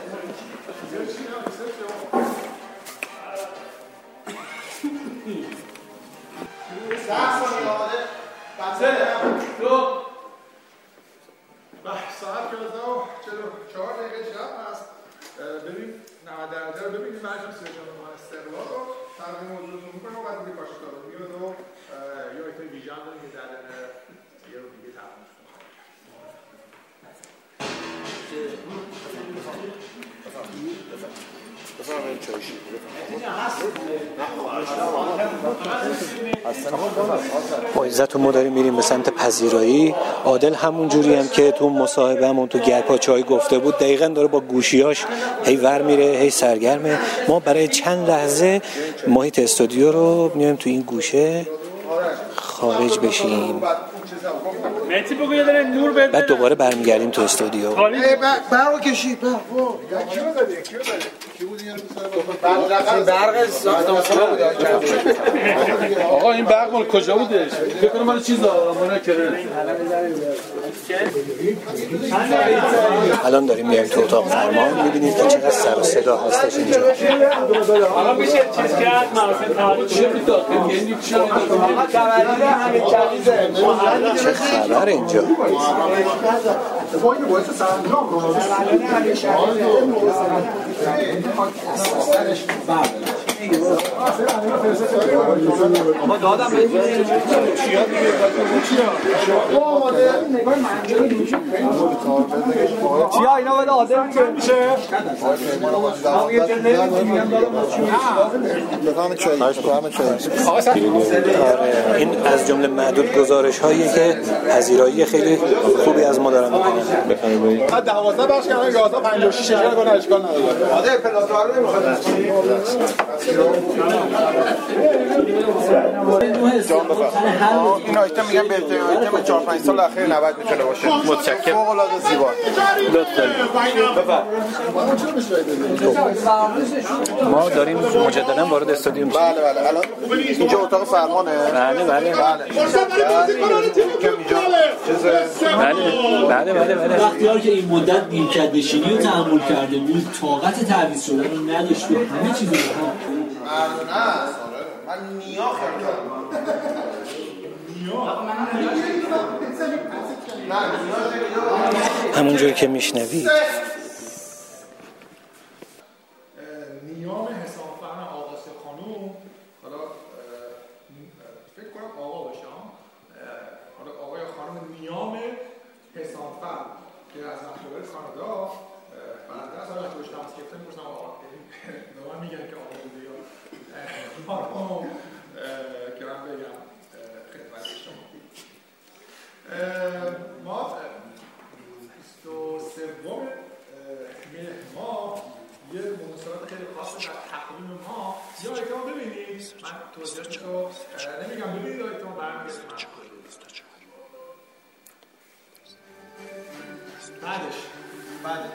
ساعت 11:44 دقیقه شب هست. بریم 90 درجه رو ببینیم بعدش سرجان استقلال رو تقدیم حضورتون میکنیم و بعد دیگه کاشتا رو میاد و یا ایتای ویژن داریم که در میگه تقدیمش با عزت ما داریم میریم به سمت پذیرایی. عادل همون جوری هم که تو مصاحبه همون تو گرپا چای گفته بود دقیقاً داره با گوشیاش هی ور میره هی سرگرمه. ما برای چند لحظه محیط استودیو رو میایم تو این گوشه خارج بشیم، مهدی بگو یه دونه نور بده، بعد دوباره برمیگردیم تو استودیو. برق کشید برق ساختمون بود. آقا این برق مال کجا بودش؟ فکر کنم مال چیز مال کرد. الان داریم میایم تو اتاق فرمان، میبینید که چقدر سر و صدا هستش اینجا. حالا میشه چیز کرد مراسم تولد چه داخل یعنی چه خبر اینجا؟ ما دادم به چیا اینا باید آدم چه میشه؟ این از جمله معدود گزارش هایی که پذیرایی خیلی خوبی از ما دارن میکنن. بفرمایید. 12 بخش کردن 11 56 کنه اشکال نداره. آده پلاتوار نمیخواد. جان بفرمایید. این آیتم میگم بهترین آیتم 4 5 سال اخیر 90 میتونه باشه. متشکرم. فوق العاده زیبا. ما داریم مجددا وارد استادیوم میشیم. بله الان اینجا اتاق فرمانه. بله. وقتی که این مدت نیمکت‌نشینی رو تحمل کرده بود طاقت تعویض شدن رو نداشت و همه چیز رو من نیا همونجوری که میشنوید نیام حسام فهم آقاسی خانوم، حالا فکر کنم آقا باشم، حالا آقای خانم نیام حسام فهم که از نقشه‌بر کانادا برنده از وقتی باش تماس گرفتن می‌پرسم آقا به من میگن که آقا بوده یا خانم که من بگم خدمت شما. ما 23 مهر ماه یه مناسبت خیلی خاص در تقویم ما یا آیتم ببینید، من توضیحاتش رو نمیگم، ببینید آیتم برمیگردیم بعدش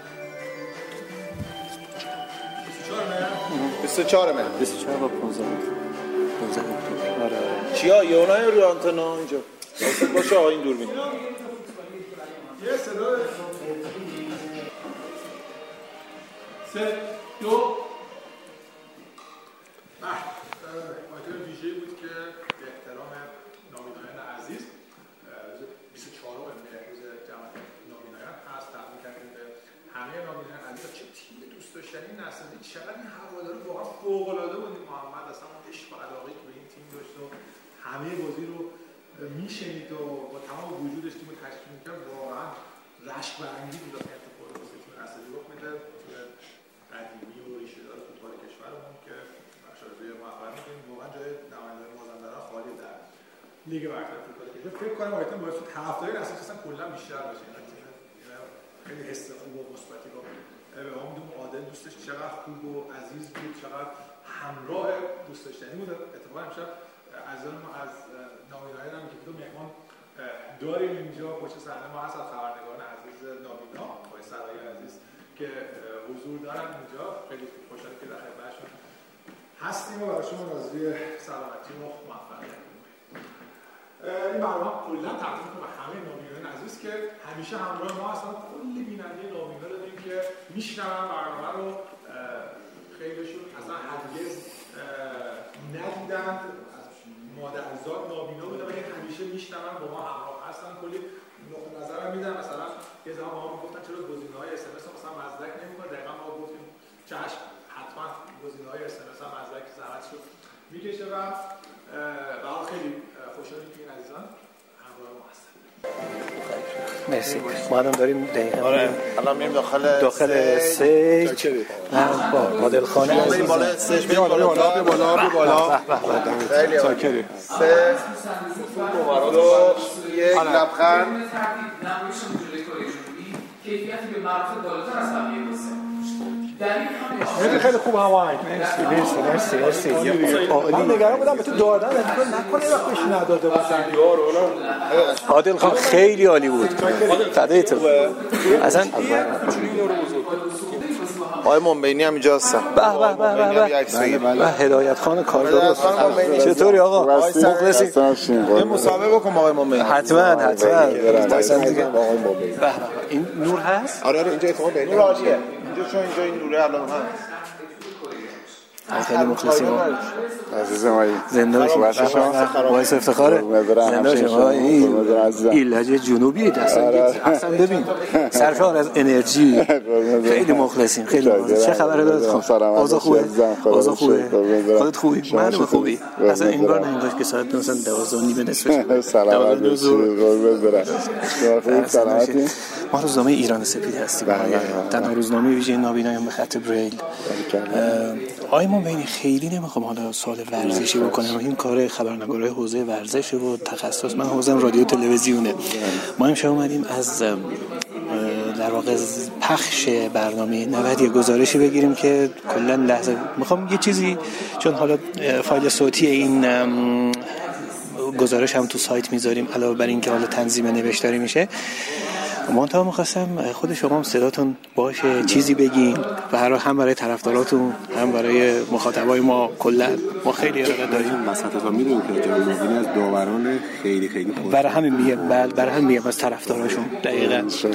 24 مهر 24 با 15 آره. چیا یه اونای روی آنتنا اینجا باشه آقا این دوربین یه صدا 3 2 آیتم ویژه‌ای بود که به احترام نامینایان عزیز 24 مهر روز جمع نامینایان هست تقدیم کردیم به همه نامینایان عزیز. چه تیم دوست داشتنی نسلی، چقدر این هوادارا واقعا فوق‌العاده بود. محمد اصلا عشق و علاقه‌ای که به این تیم داشت و همه بازی رو میشنید و با تمام وجودش تیم رو تشکیل می‌کرد. واقعا رشک برانگیز بود این اتفاق واسه تیم اصلی رخ میده. قدیمی و ریشه‌دار فوتبال کشورمون که مشارکت موفق می‌کنیم. واقعا جای نمایندگان مازندران خالی در لیگ برتر فوتبال کشور. فکر کنم آیتم باعث شد طرفدارای اساساً کلا بیشتر بشه. خیلی حس خوب و مثبتی رو به ما میدونم. عادل دوستش چقدر خوب و عزیز بود، چقدر همراه دوست داشتنی بود. اتفاقا امشب عزیزان ما از نامینایان هم که دو مهمان داریم اینجا پشت صحنه ما هست، از خبرنگاران عزیز نامینا آقای سرایی عزیز که حضور دارن اینجا. خیلی خوشحالم که در خدمتشون هستیم و برای شما راضی سلامتی و موفقیت. این برنامه کلا تقدیم می‌کنم به همه نامینایان عزیز که همیشه همراه ما هستن. کلی بیننده نامینا داریم که میشنون برنامه رو، خیلیشون اصلا هرگز ندیدند، مادرزاد نامینا بودن ولی همیشه میشنون، با ما همراه هستن، کلی نقطه نظر هم میدن. مثلا یه زمان ما گفتن چرا گزینه‌های اس ام اس مثلا مزدک نمی‌کنه، دقیقاً ما گفتیم چشم حتما گزینه‌های اس ام اس هم مزدک زحمتشو میکشه و خیلی خوشحالیم که این عزیزان همراه ما هستن. مرسی. ما الان داریم دقیقاً الان میریم داخل سیج با عادل خان عزیز. بالا سیج بیا بالا خیلی چاکری. یک لبخند. کیفیتی به مراتب بالاتر از بقیه خیلی خوب هوای. مرسی. من نگران بودم به تو دادن نکنه وقتش نداده باشن. عادل خان خیلی عالی بود. فدای تو. اصلا آقای منبینی هم اینجا هستن. به هدایت خان کارگاه. چطوری آقا؟ مخلصی. یه مسابقه بکن آقای منبینی. حتما. این نور هست؟ آره اینجا اتفاق بینی راجیه. اینجا این نوره الان هست. خیلی مخلصیم عزیز مایی زنده باشیم باعث افتخاره زنده باشیم این لهجه جنوبی اصلا ببین سرشار از انرژی خیلی مخلصیم خیلی مخلصیم. چه خبره دادت؟ اوضاع خوبه؟ خودت خوبی؟ من خوبی؟ اصلا این بار نمیداشت که ساعت مثلا 12:30 نصفش سلامت باشی. ما روزنامه ایران سپید هستیم تنها روزنامه ویژه نابینایان به خط بریل. آقای منبینی خیلی نمیخوام حالا سوال ورزشی بکنم. این کار خبرنگارای حوزه ورزش و تخصص، من حوزم رادیو تلویزیونه. ما امشب اومدیم از در واقع پخش برنامه 90 گزارشی بگیریم که کلا لحظه میخوام یه چیزی، چون حالا فایل صوتی این گزارش هم تو سایت میذاریم علاوه بر این که حالا تنظیم نوشتاری میشه. منتها می‌خواستم خود شما هم صداتون باشه چیزی بگین هم برای طرفداراتون هم برای مخاطبای ما. کلا ما خیلی ارائه داریم مسئله میدونیم که جناب مبینی از داوران خیلی خوب برای همین میگم از طرفداراشون. دقیقاً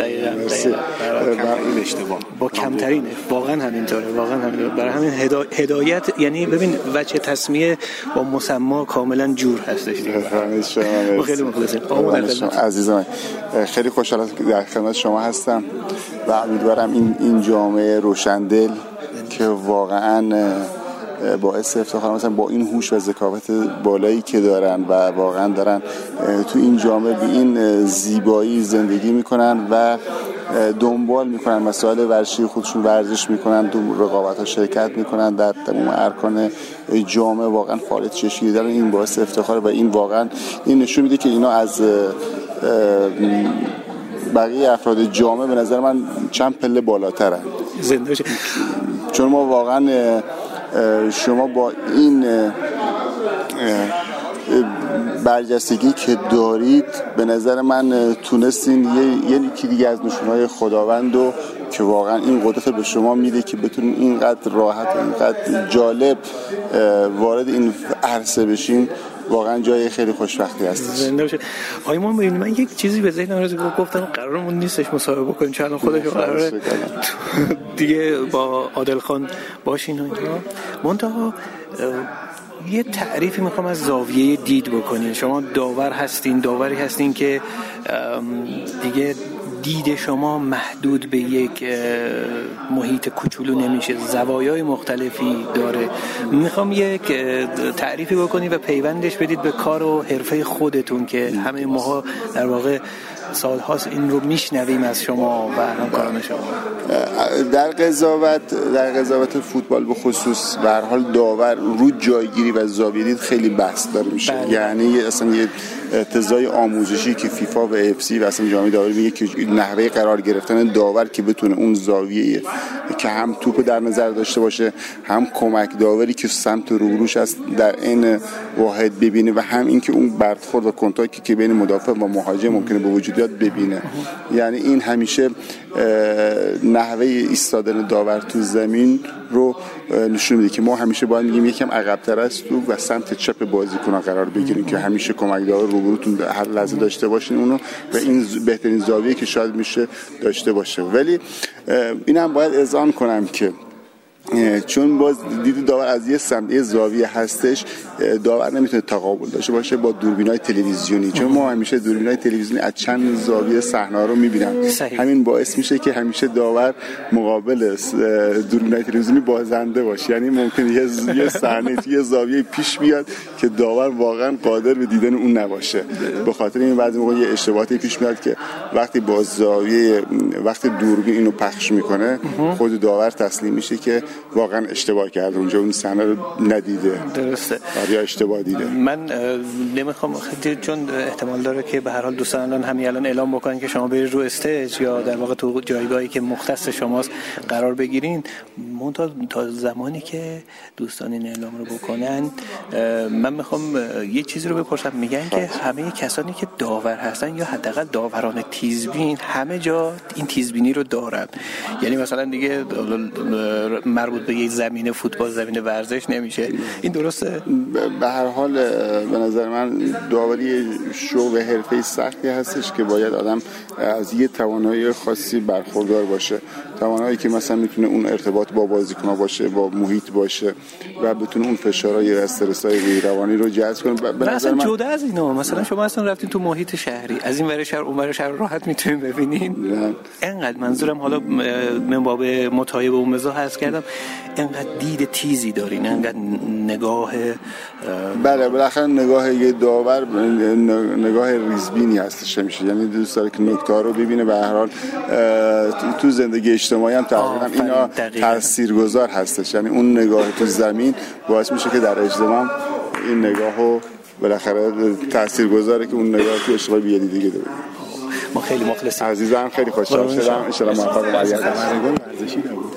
این اشتباه با کمترینه. واقعا همینطوره. برای همین هدایت، یعنی ببین وجه تسمیه با مسما کاملا جور هستش دیگه. خیلی مخلصیم عزیزم. خیلی خوشحالم در خدمت شما هستم و امیدوارم این جامعه روشندل که واقعا باعث افتخار مثلا با این هوش و ذکاوت بالایی که دارن و واقعا دارن تو این جامعه به این زیبایی زندگی میکنن و دنبال میکنن مسائل ورزشی خودشون، ورزش میکنن، تو رقابت‌ها شرکت میکنن، در تمام ارکان جامعه واقعا فعالیت چشمی دارن. این باعث افتخار و این واقعا این نشون میده که اینا از بقیه افراد جامعه به نظر من چند پله بالاترن. چون ما واقعا شما با این برجستگی که دارید به نظر من تونستین یکی دیگه از نشونهای خداوند و که واقعا این قدرت به شما میده که بتونین اینقدر راحت و اینقدر جالب وارد این عرصه بشین. واقعا جای خیلی خوشبختی هستش. زنده باشید. آقای من یک چیزی به ذهنم رسید، گفتم قرارمون نیستش مصاحبه بکنیم چون خودش قراره دیگه با عادل خان باشین اونجا. منتها یه تعریفی میخوام از زاویه دید بکنین. شما داوری هستین که دیگه دید شما محدود به یک محیط کوچولو نمیشه، زوایای مختلفی داره. میخوام یک تعریفی بکنی و پیوندش بدید به کار و حرفه خودتون که همه ماها در واقع سالهاست این رو میشنویم از شما و همکاران شما. در قضاوت فوتبال به خصوص به هر حال داور رو جایگیری و زاویه دید خیلی بحث داره میشه. یعنی اصلا یه تزای آموزشی که فیفا و اف سی و اصلا جامعه داوری میگه که نحوه قرار گرفتن داور که بتونه اون زاویه که هم توپ در نظر داشته باشه، هم کمک داوری که سمت روبروش است در این واحد ببینه و هم اینکه اون برخورد و کنتاکتی که بین مدافع و مهاجم ممکنه به وجود بیاد ببینه. یعنی این همیشه نحوه ایستادن داور تو زمین رو نشون میده که ما همیشه باید میگیم یکم عقب‌تر است و سمت چپ بازیکن‌ها قرار بگیریم که همیشه کمک داور روبروتون هر لحظه داشته باشین اونو و این بهترین زاویه که شاید میشه داشته باشه. ولی اینم باید اذعان کنم که چون باز دید داور از یه سمت یه زاویه هستش، داور نمیتونه تقابل داشته باشه با دوربینای تلویزیونی، چون ما همیشه دوربینای تلویزیونی از چند زاویه صحنه رو میبینن. همین باعث میشه که همیشه داور مقابل دوربینای تلویزیونی بازنده باشه، یعنی ممکنه یه صحنه توی زاویه پیش بیاد که داور واقعا قادر به دیدن اون نباشه. به خاطر این بعضی موقع یه اشتباهاتی پیش میاد که وقتی با زاویه وقتی دوربین اینو پخش میکنه خود داور تسلیم میشه که واقعا اشتباه کرده، اونجا اون صحنه رو ندیده. درسته. یا اشتباه دیده. من نمیخوام چون احتمال داره که به هر حال دوستان همین الان اعلام بکنن که شما برید رو استیج یا در واقع تو جایگاهی که مختص شماست قرار بگیرین. تا زمانی که دوستان این اعلام رو بکنن من میخوام یه چیزی رو بپرسم. میگن که همه کسانی که داور هستن یا حداقل داوران تیزبین همه جا این تیزبینی رو دارن، یعنی مثلا دیگه مربوط به یک زمین فوتبال، زمین ورزش نمیشه. این درسته؟ به هر حال به نظر من داوری شغل حرفه‌ای سختی هستش که باید آدم از یه توانایی خاصی برخوردار باشه، توانایی که مثلا میتونه اون ارتباط با بازیکن‌ها باشه، با محیط باشه و بتونه اون فشارهای استرس‌های روانی رو جذب کنه. به نظر من جدا از اینا مثلا شما اصلا رفتین تو محیط شهری، از این ور شهر اون ور شهر راحت میتونین ببینین. اینقدر منظورم حالا من باب متعایب و مزاح هست کردم، اینقدر دید تیزی دارین، اینقدر نگاه بله بالاخره نگاه یه داور نگاه ریزبینی هستش همیشه، یعنی دوست داره که نکته‌ها رو ببینه. به هر حال تو زندگی اجتماعی هم تقریبا اینا تاثیرگذار هستش، یعنی اون نگاه تو زمین باعث میشه که در اجتماع این نگاهو بالاخره تاثیرگذاره که اون نگاه تو اجتماع بیاد دیگه ببینه. ما خیلی مخلصیم عزیزم، خیلی خوشحال شدم. ان شاء الله موفق باشید. ورزشی نبود.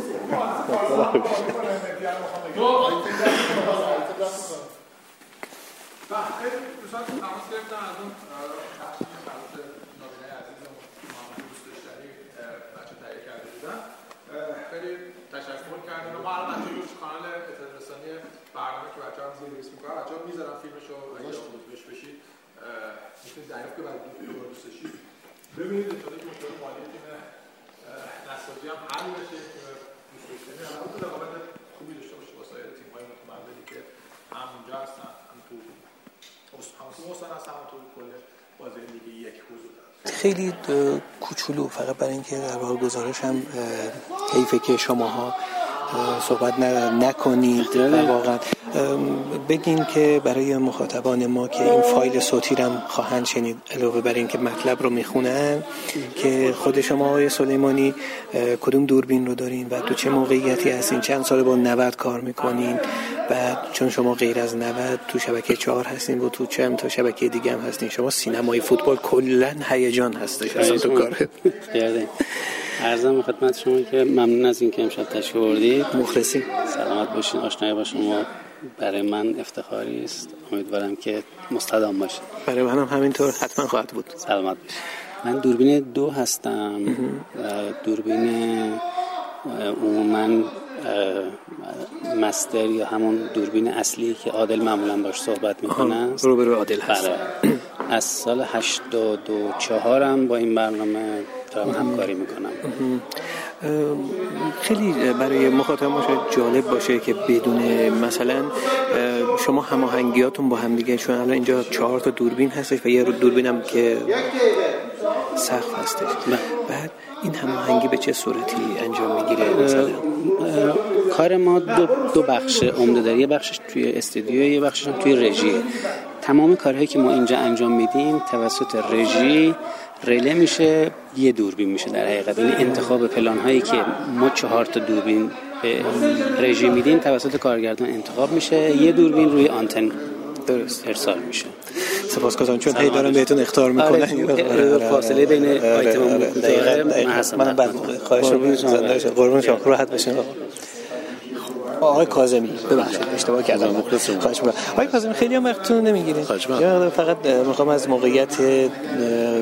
خیلی تشکر کردیم. ما الان بچه‌ها کانال اطلاع رسانی برنامه که بچه‌ها زیر ریلیز می‌کنن، بچه‌ها می‌ذارن فیلمشو اگه متوجه بشید میتونید دریافت کنید و دوست داشتید ببینید تا اینکه مشکل مالی تیم نساجی هم حل بشه که دوست داشتید. البته رقابت خوبی داشته باشه با سایر تیم‌های متمدنی که هم اونجا هستن، هم تو استان هستن، هم تو کل بازی لیگ یک حضور دارن. خیلی کوچولو فقط برای اینکه در واقع گزارش هم حیفه که شماها صحبت نکنید و واقعا بگین که برای مخاطبان ما که این فایل صوتی رو هم خواهند شنید علاوه بر این که مطلب رو میخونن که خود شما آقای سلیمانی کدوم دوربین رو دارین و تو چه موقعیتی هستین، چند سال با 90 کار میکنین و چون شما غیر از 90 تو شبکه 4 هستین و تو چند تا شبکه دیگه هم هستین، شما سینمای فوتبال کلا هیجان هستش اصلا تو کارت. عرضم خدمت شما که ممنون از این که امشب تشریف آوردید. مخلصیم. سلامت باشین. آشنایی با شما برای من افتخاری است. امیدوارم که مستدام باشه. برای منم همینطور حتما خواهد بود. سلامت باشین. من دوربین 2 هستم. دوربین عموما مستر یا همون دوربین اصلی که عادل معمولا باش صحبت میکنه. روبرو عادل هست. از سال 84 هم با این برنامه دارم همکاری میکنم. خیلی برای مخاطبان شاید جالب باشه که بدون مثلا شما هماهنگیاتون با هم دیگه، چون الان اینجا 4 تا دوربین هستش و یه دوربینم که سقف هستش، بعد این هماهنگی به چه صورتی انجام میگیره؟ مثلا کار ما دو بخش عمده داره، یه بخشش توی استودیو، یه بخشش هم توی رژی. تمام کارهایی که ما اینجا انجام میدیم توسط رژی ریله میشه، یه دوربین میشه در حقیقت. یعنی انتخاب پلان هایی که ما 4 تا دوربین به رژی میدیم توسط کارگردان انتخاب میشه، یه دوربین روی آنتن درست ارسال میشه. سپاسگزارم چون هی دارم بهتون اخطار میکنن. فاصله بین آیتم و دقیقه من بعد خواهش می‌کنم قربون شما راحت باشین. آقای کاظمی ببخشید اشتباه کردم. خواهش می‌کنم. آقای کاظمی خیلی هم وقتتون نمیگیرین. فقط میخوام از موقعیت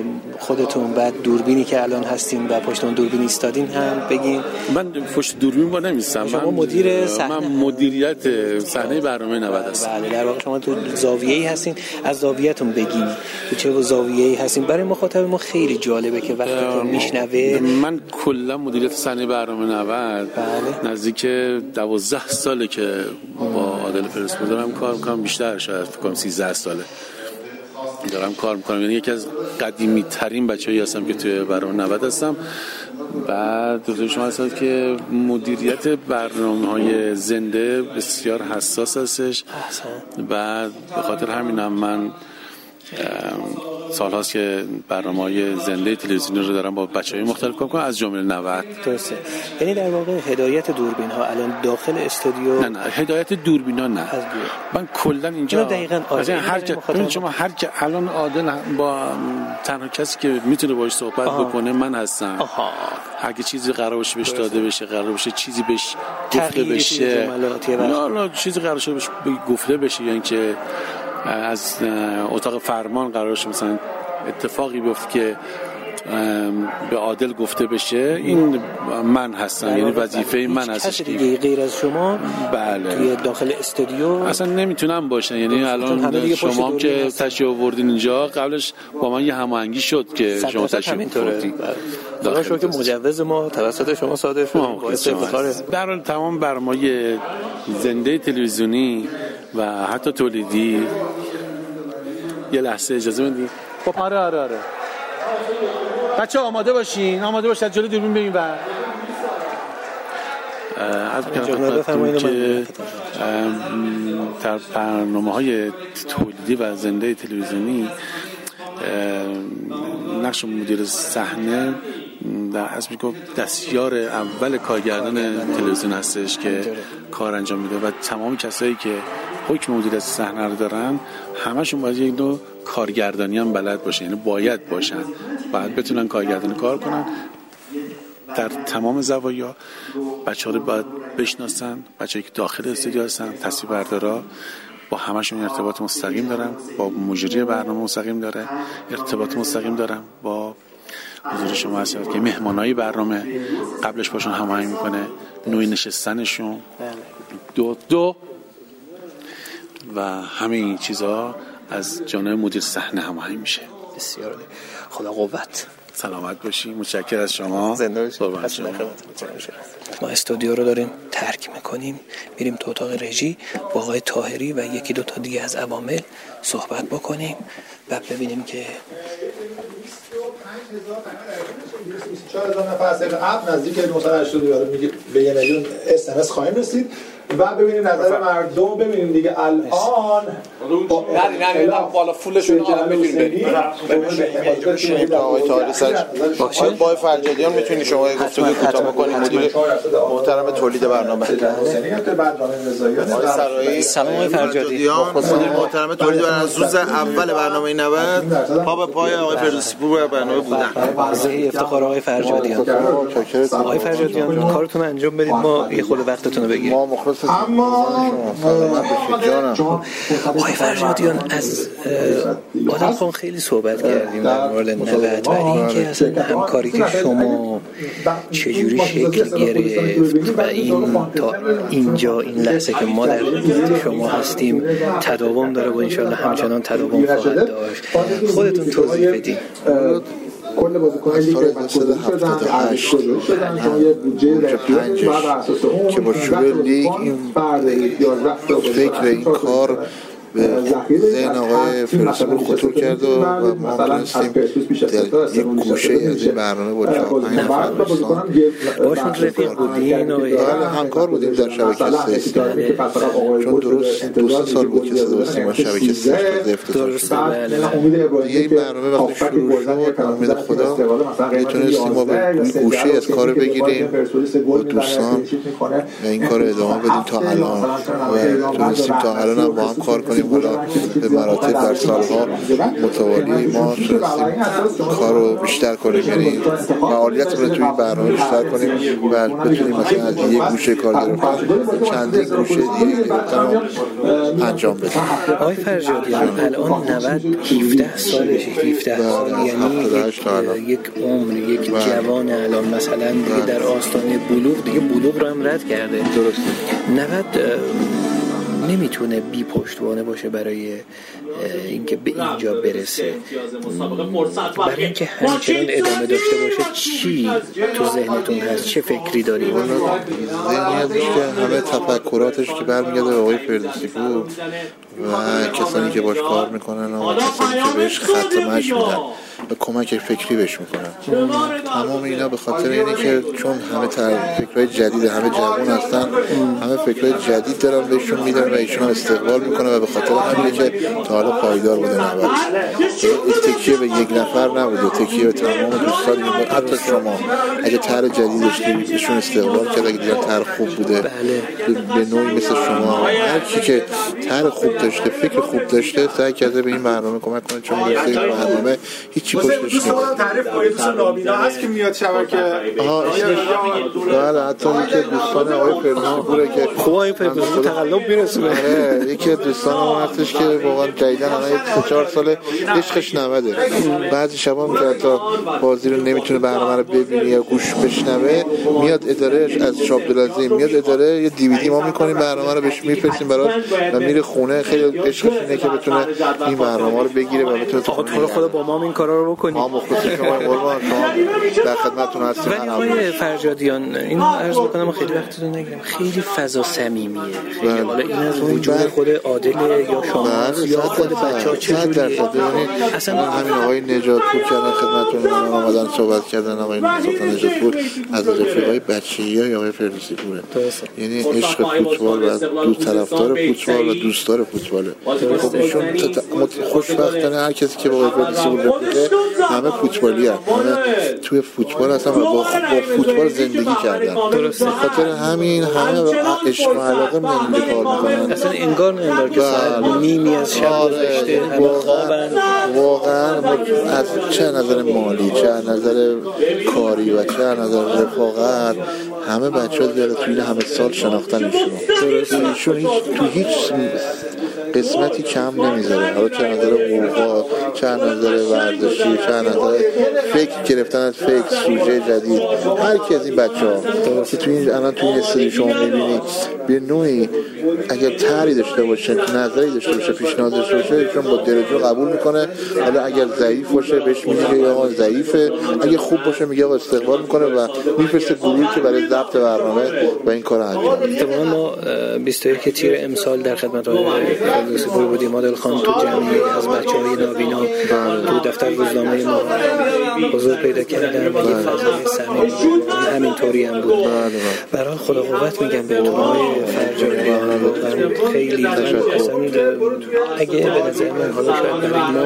خودتون، بعد دوربینی که الان هستین و پشت اون دوربین ایستادین هم بگین. من پشت دوربین با نمیستم، من مدیر صحنه، من مدیریت صحنه برنامه 90 هستم. بله، در واقع شما تو زاویه‌ای هستین، از زاویه‌تون بگین تو چه زاویه‌ای هستین. برای مخاطب ما خیلی جالبه که وقتی که میشنوه. من کلا مدیریت صحنه برنامه 90 نزدیک 12 ساله که با عادل فرسپور دارم کار می‌کنم، بیشتر شاید فکر کنم 13 ساله دارم کار میکنم. یعنی یکی از قدیمی ترین بچه‌ای هستم که توی برنامه 90 هستم. بعد دوستان شما هستید که مدیریت برنامه‌های زنده بسیار حساس هستش. بعد به خاطر همینم من سال هاست که برنامه‌های زنده تلویزیونی رو دارم با بچه‌های مختلف کار می‌کنم، از جمله 90. درسته. یعنی در واقع هدایت دوربین ها الان داخل استودیو؟ نه هدایت دوربین ها نه. من کلا اینجا دقیقاً شما هر که الان عادل با تنها کسی که میتونه باهاش صحبت بکنه من هستم. اگه چیزی قرار باشه بهش داده بشه، قرار باشه چیزی بهش گفته بشه، نه چیزی قرار باشه بهش گفته بشه، یعنی که از اتاق فرمان قرار شد مثلا اتفاقی بیفته که به عادل گفته بشه، این من هستم، یعنی وظیفه من هستش. غیر از شما بله توی داخل استودیو اصلا نمیتونم باشن. یعنی الان شما هم که تشریف آوردین اینجا، قبلش با من یه هماهنگی شد که شما تشریف آوردین. خدا شکر که مجوز ما توسط شما صادر شد، باعث افتخاره. در حال تمام برنامه‌های زنده تلویزیونی و حتی تولیدی. یه لحظه اجازه بدید. خب آره بچه آماده باشین از جلوی دوربین بریم و از خدمتتون که در برنامه‌های تولیدی و زنده تلویزیونی نقش مدیر صحنه در حسب دستیار اول کارگردان تلویزیون هستش که کار انجام میده و تمام کسایی که حکم مدیریت صحنه رو دارن همشون باید یک نوع کارگردانی هم بلد باشن، یعنی باید باشن، باید بتونن کارگردانی کار کنن در تمام زوایا. بچه‌ها رو باید بشناسن، بچه‌ای که داخل استودیو هستن، تصویربردارا با همشون ارتباط مستقیم دارن، با مجری برنامه مستقیم داره ارتباط مستقیم دارن، با حضور شما هستید که مهمانای برنامه قبلش باشون هماهنگ میکنه، نوع نشستنشون دو و همین چیزها از جانب مدیر صحنه هماهنگ میشه. بسیار خدا قوت. سلامت باشی. متشکرم از شما. زنده باشید. ما استودیو رو داریم ترک میکنیم، میریم تو اتاق رژی با آقای طاهری و یکی دو تا دیگه از عوامل صحبت بکنیم و ببینیم که 24,000 نفر از قبل نزدیک 980 میگه به 1 میلیون SMS خواهیم رسید و ببینید نظر مردم. ببینید دیگه الان نه بالا فولشون آدم میتونید برید آقای طاهری سرش با فرجادیان میتونید شما گفتگو کوتاه بکنید، مدیر محترم تولید برنامه. سلام آقای فرجادیان، مدیر محترم تولید برنامه. از روز اول برنامه 90 پا به پای آقای فرسپور برنامه بودن. واضحی افتخار آقای فرجادیان. آقای فرجادیان کارتون انجام بدید، ما یه خورده وقتتون رو بگیریم. اما آقای فرجادیان از آدم خان خیلی صحبت کردیم در مورد 90 و اینکه اصلا همکاری که شما چجوری شکل گرفت و این تا اینجا این لحظه که ما در شما هستیم تداوم داره و انشالله همچنان تداوم خواهد داشت. خودتون توضیح بدید. کل بازیکن‌های لیگ گذاشته شدن، ارزش گذاشته شدن، شما یه بودجه رفیق و بر اساس اون که با شروع لیگ فکر این کار به ذهن آقای فرسپور خطور کرد و ما تونستیم در یک گوشه از این برنامه با 4-5 نفر باشون رفیق بودین و همکار بودیم در شبکه 3 چون درست 2 سال بود که صدا سیما شبکه 3 افتتاح شد. یک برنامه وقتی شروع شد امید خدا میتونستیم ما به گوشه از کار بگیریم با دوستان و این کار ادامه بدیم تا الان و تونستیم تا الان هم با هم کار کنیم باشیم. حالا به مراتب در سالها متوالی ما کار رو بیشتر کنیم، یعنی فعالیت رو توی برنامه بیشتر کنیم و بتونیم مثلا از یک گوشه کار گرفتن چندین گوشه دیگه گرفتن انجام بدیم. آقای فرجادیان الان 17 سالشه، 17 سال یعنی یک عمر، یک جوان الان مثلا دیگه در آستانه بلوغ، دیگه بلوغ رو هم رد کرده. درسته. 90 نمیتونه بی پشتوانه باشه برای اینکه به اینجا برسه. برای اینکه همچنان ادامه داشته باشه چی تو ذهنتون هست؟ چه فکری دارید؟ ذهنیتش که همه تفکراتش که برمیگرده به آقای فردوسی پور و کسانی که باش کار میکنن و کسانی که بهش خط مشی میدن و کمک فکری بهش میکنن. تمام اینا به خاطر اینه که چون همه فکرهای جدید، همه جوان هستن، همه فکرهای جدید دارن بهشون میدن و ایشون استقبال میکنه و به خاطر همینه که تا حالا پایدار بوده. 90 تکیه به یک نفر نبوده، تکیه به تمام دوستان. حتی شما اگه طرح جدید داشتید ایشون استقبال کرد، اگه دیگه طرح خوب بوده به نوعی مثل شما، هر کی که طرح خوب داشته، فکر خوب داشته، سعی کرده به این برنامه کمک کنه، چون این برنامه هیچی پشتش نیست. تعریف کنید دوست نابینا هست که میاد شبکه بله، حتی یکی دوستان آقای فردوسی پوره که خوب آقای فردوسی تقلب میرسونه. یکی دوستان ما هستش که واقعا جدیدن الان 3-4 ساله عشقش 90. بعضی شبا میگه تا بازی رو نمیتونه برنامه رو ببینه یا گوش بشنوه، میاد ادارهش از شاب عبدالعظیم میاد اداره یه دیویدی ما میکنیم، برنامه رو بهش میفرستیم براش و میره خونه. خیلی عشقش اینه که بتونه این برنامه رو بگیره و بتونه تو خود با ما این کارا رو بکنیم. ما مخلص شما قربان، شما در خدمتتون هستیم. ولی آقای فرجادیان اینو عرض بکنم، خیلی وقتتون نگیرم، خیلی فضا صمیمیه. خیلی حالا این از وجود خود عادل یا شما یا خود بچه‌ها چجوریه؟ اصلا همین آقای نجات پور کردن خدمتتون اومدن صحبت کردن. آقای نجات پور از رفیقای بچگی آقای فردوسی پوره، یعنی عشق فوتبال و دوست طرفدار فوتبال و دوستدار فوتباله. خب ایشون خوشبختانه هر کسی که با آقای فردوسی پور رفیقه همه فوتبالی هستن، همه توی فوتبال هستن و با فوتبال زندگی کردن. درسته. خاطر همین همه عشق و علاقه میان کار میکنن. اصلا انگار که ساعت نیمی از شب گذشته همه خوابن. واقعا از چه نظر مالی، چه نظر کاری و چه نظر رفاقت همه بچه‌ها دیگه توی این همه سال شناختن ایشون تو هیچ قسمتی کم نمیذاره. حالا چه نظر حقوقا، چه نظر ورزشی، چه نظر فکر گرفتن از فکر، سوژه جدید. هر کی از این بچه‌ها که تو این الان تو این سری شما می‌بینی به نوعی اگر طرحی داشته باشه، نظری داشته باشه، پیشنهاد داشته باشه، چون با درجه قبول میکنه. حالا اگر ضعیف باشه بهش میگه یا ضعیفه، اگه خوب باشه میگه آقا استقبال میکنه و میفرسته گروهی که برای ضبط برنامه و این کارو انجام میده. طبعا ما 21 تیر امسال در خدمت آقای فردوسی پور بودیم. عادل خان تو جمعی از بچه‌های نابینا تو دفتر روزنامه ما حضور پیدا کردن و یه فضای صمیمی همینطوری هم بود. برای خدا قوت میگم به آقای فرجادیان، خیلی اصلا اگه به نظر من حالا شاید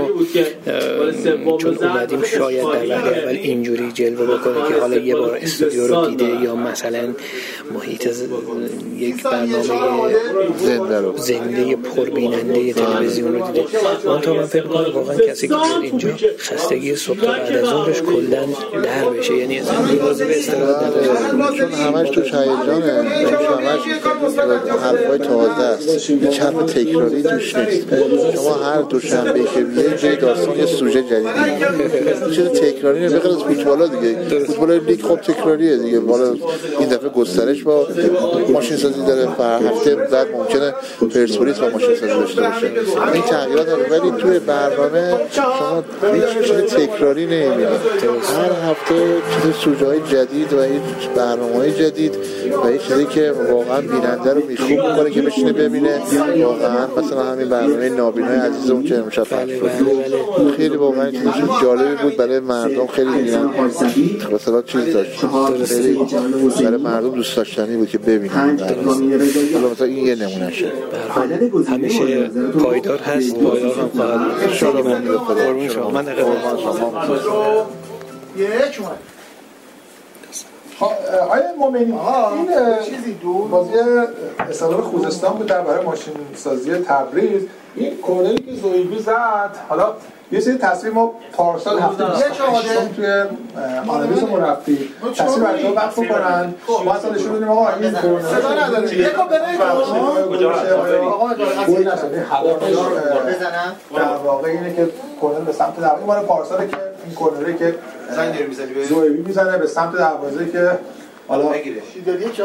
برای ما چون اومدیم شاید در وهله اول اینجوری جلوه بکنه که حالا یه بار استودیو رو دیده یا مثلا محیط یک برنامه زنده پربیننده تلویزیون رو دیده. اون تا من فکر کنم واقعا کسی که اینجا خستگی صبح تا بعد از ظهرش کلا در بشه، یعنی اصلا نیازی به استراحت نداره، چون همش تو هیجانه، همش حرفای تازه است، هیچ حرف تکراری توش نیست. شما هر دوشنبه که بیایید یه داستان، یه سوژه جدیدی چیز تکراری نه، بغیر از فوتبالا دیگه. فوتبال لیگ خب تکراریه دیگه. بالا این دفعه گسترش با ماشین سازی داره، هفته بعد ممکنه پرسپولیس با ماشین سازی داشته باشه. این تغییرات داره، ولی توی برنامه شما هیچ چیز تکراری نمی‌بینید. هر هفته چیز سوژه‌های جدید و هیچ برنامه‌های جدید و یه چیزی که واقعا بیننده رو میخوب می‌کنه که بشینه ببینه. واقعا مثلا همین برنامه نابینای عزیزمون که امشب خیلی واقعا چیز جالبی بود برای مردم، خیلی مثلا چیز داشت، خیلی برای مردم دوست داشتنی بود که ببینن. حالا مثلا این یه نمونهشه. همیشه پایدار هست، پایدار هم خواهد بود. ان شاء الله. من در خدمت شما. آیا مومنی این چیزی بازی استقلال خوزستان بود درباره ماشین سازی تبریز این کورنری که زویبی زد، حالا یه سری تصویر ما پارسال هفته 28 توی آنالیز مربی تصویر بچه‌ها وقت کنن ما اصلا نشون بدیم آقا این کورنر صدا نداره یکو ببرید آقا گل نشده بزنن. در واقع اینه که کورنر به سمت دروازه این مال پارساله که این کورنری که زنگ داری میزنی به زویبی میزنه به سمت دروازه که حالا شیداریه که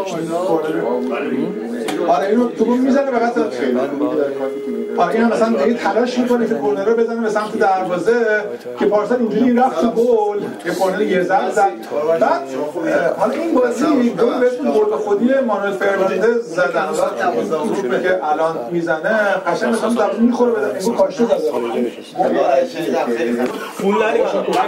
آره اینو تو میزنه به قصد آره این مثلا دیگه تلاش میکنه که کورنر رو بزنه به سمت دروازه که پارسال اینجوری رفت تو گل یه کورنر یه ضربه زد. بعد حالا این بازی گل به اسم گل خودی مانوئل فرناندز زدن توپی که الان میزنه قشنگ مثلا دروازه میخوره بزنه اینو کاشته زده فول نری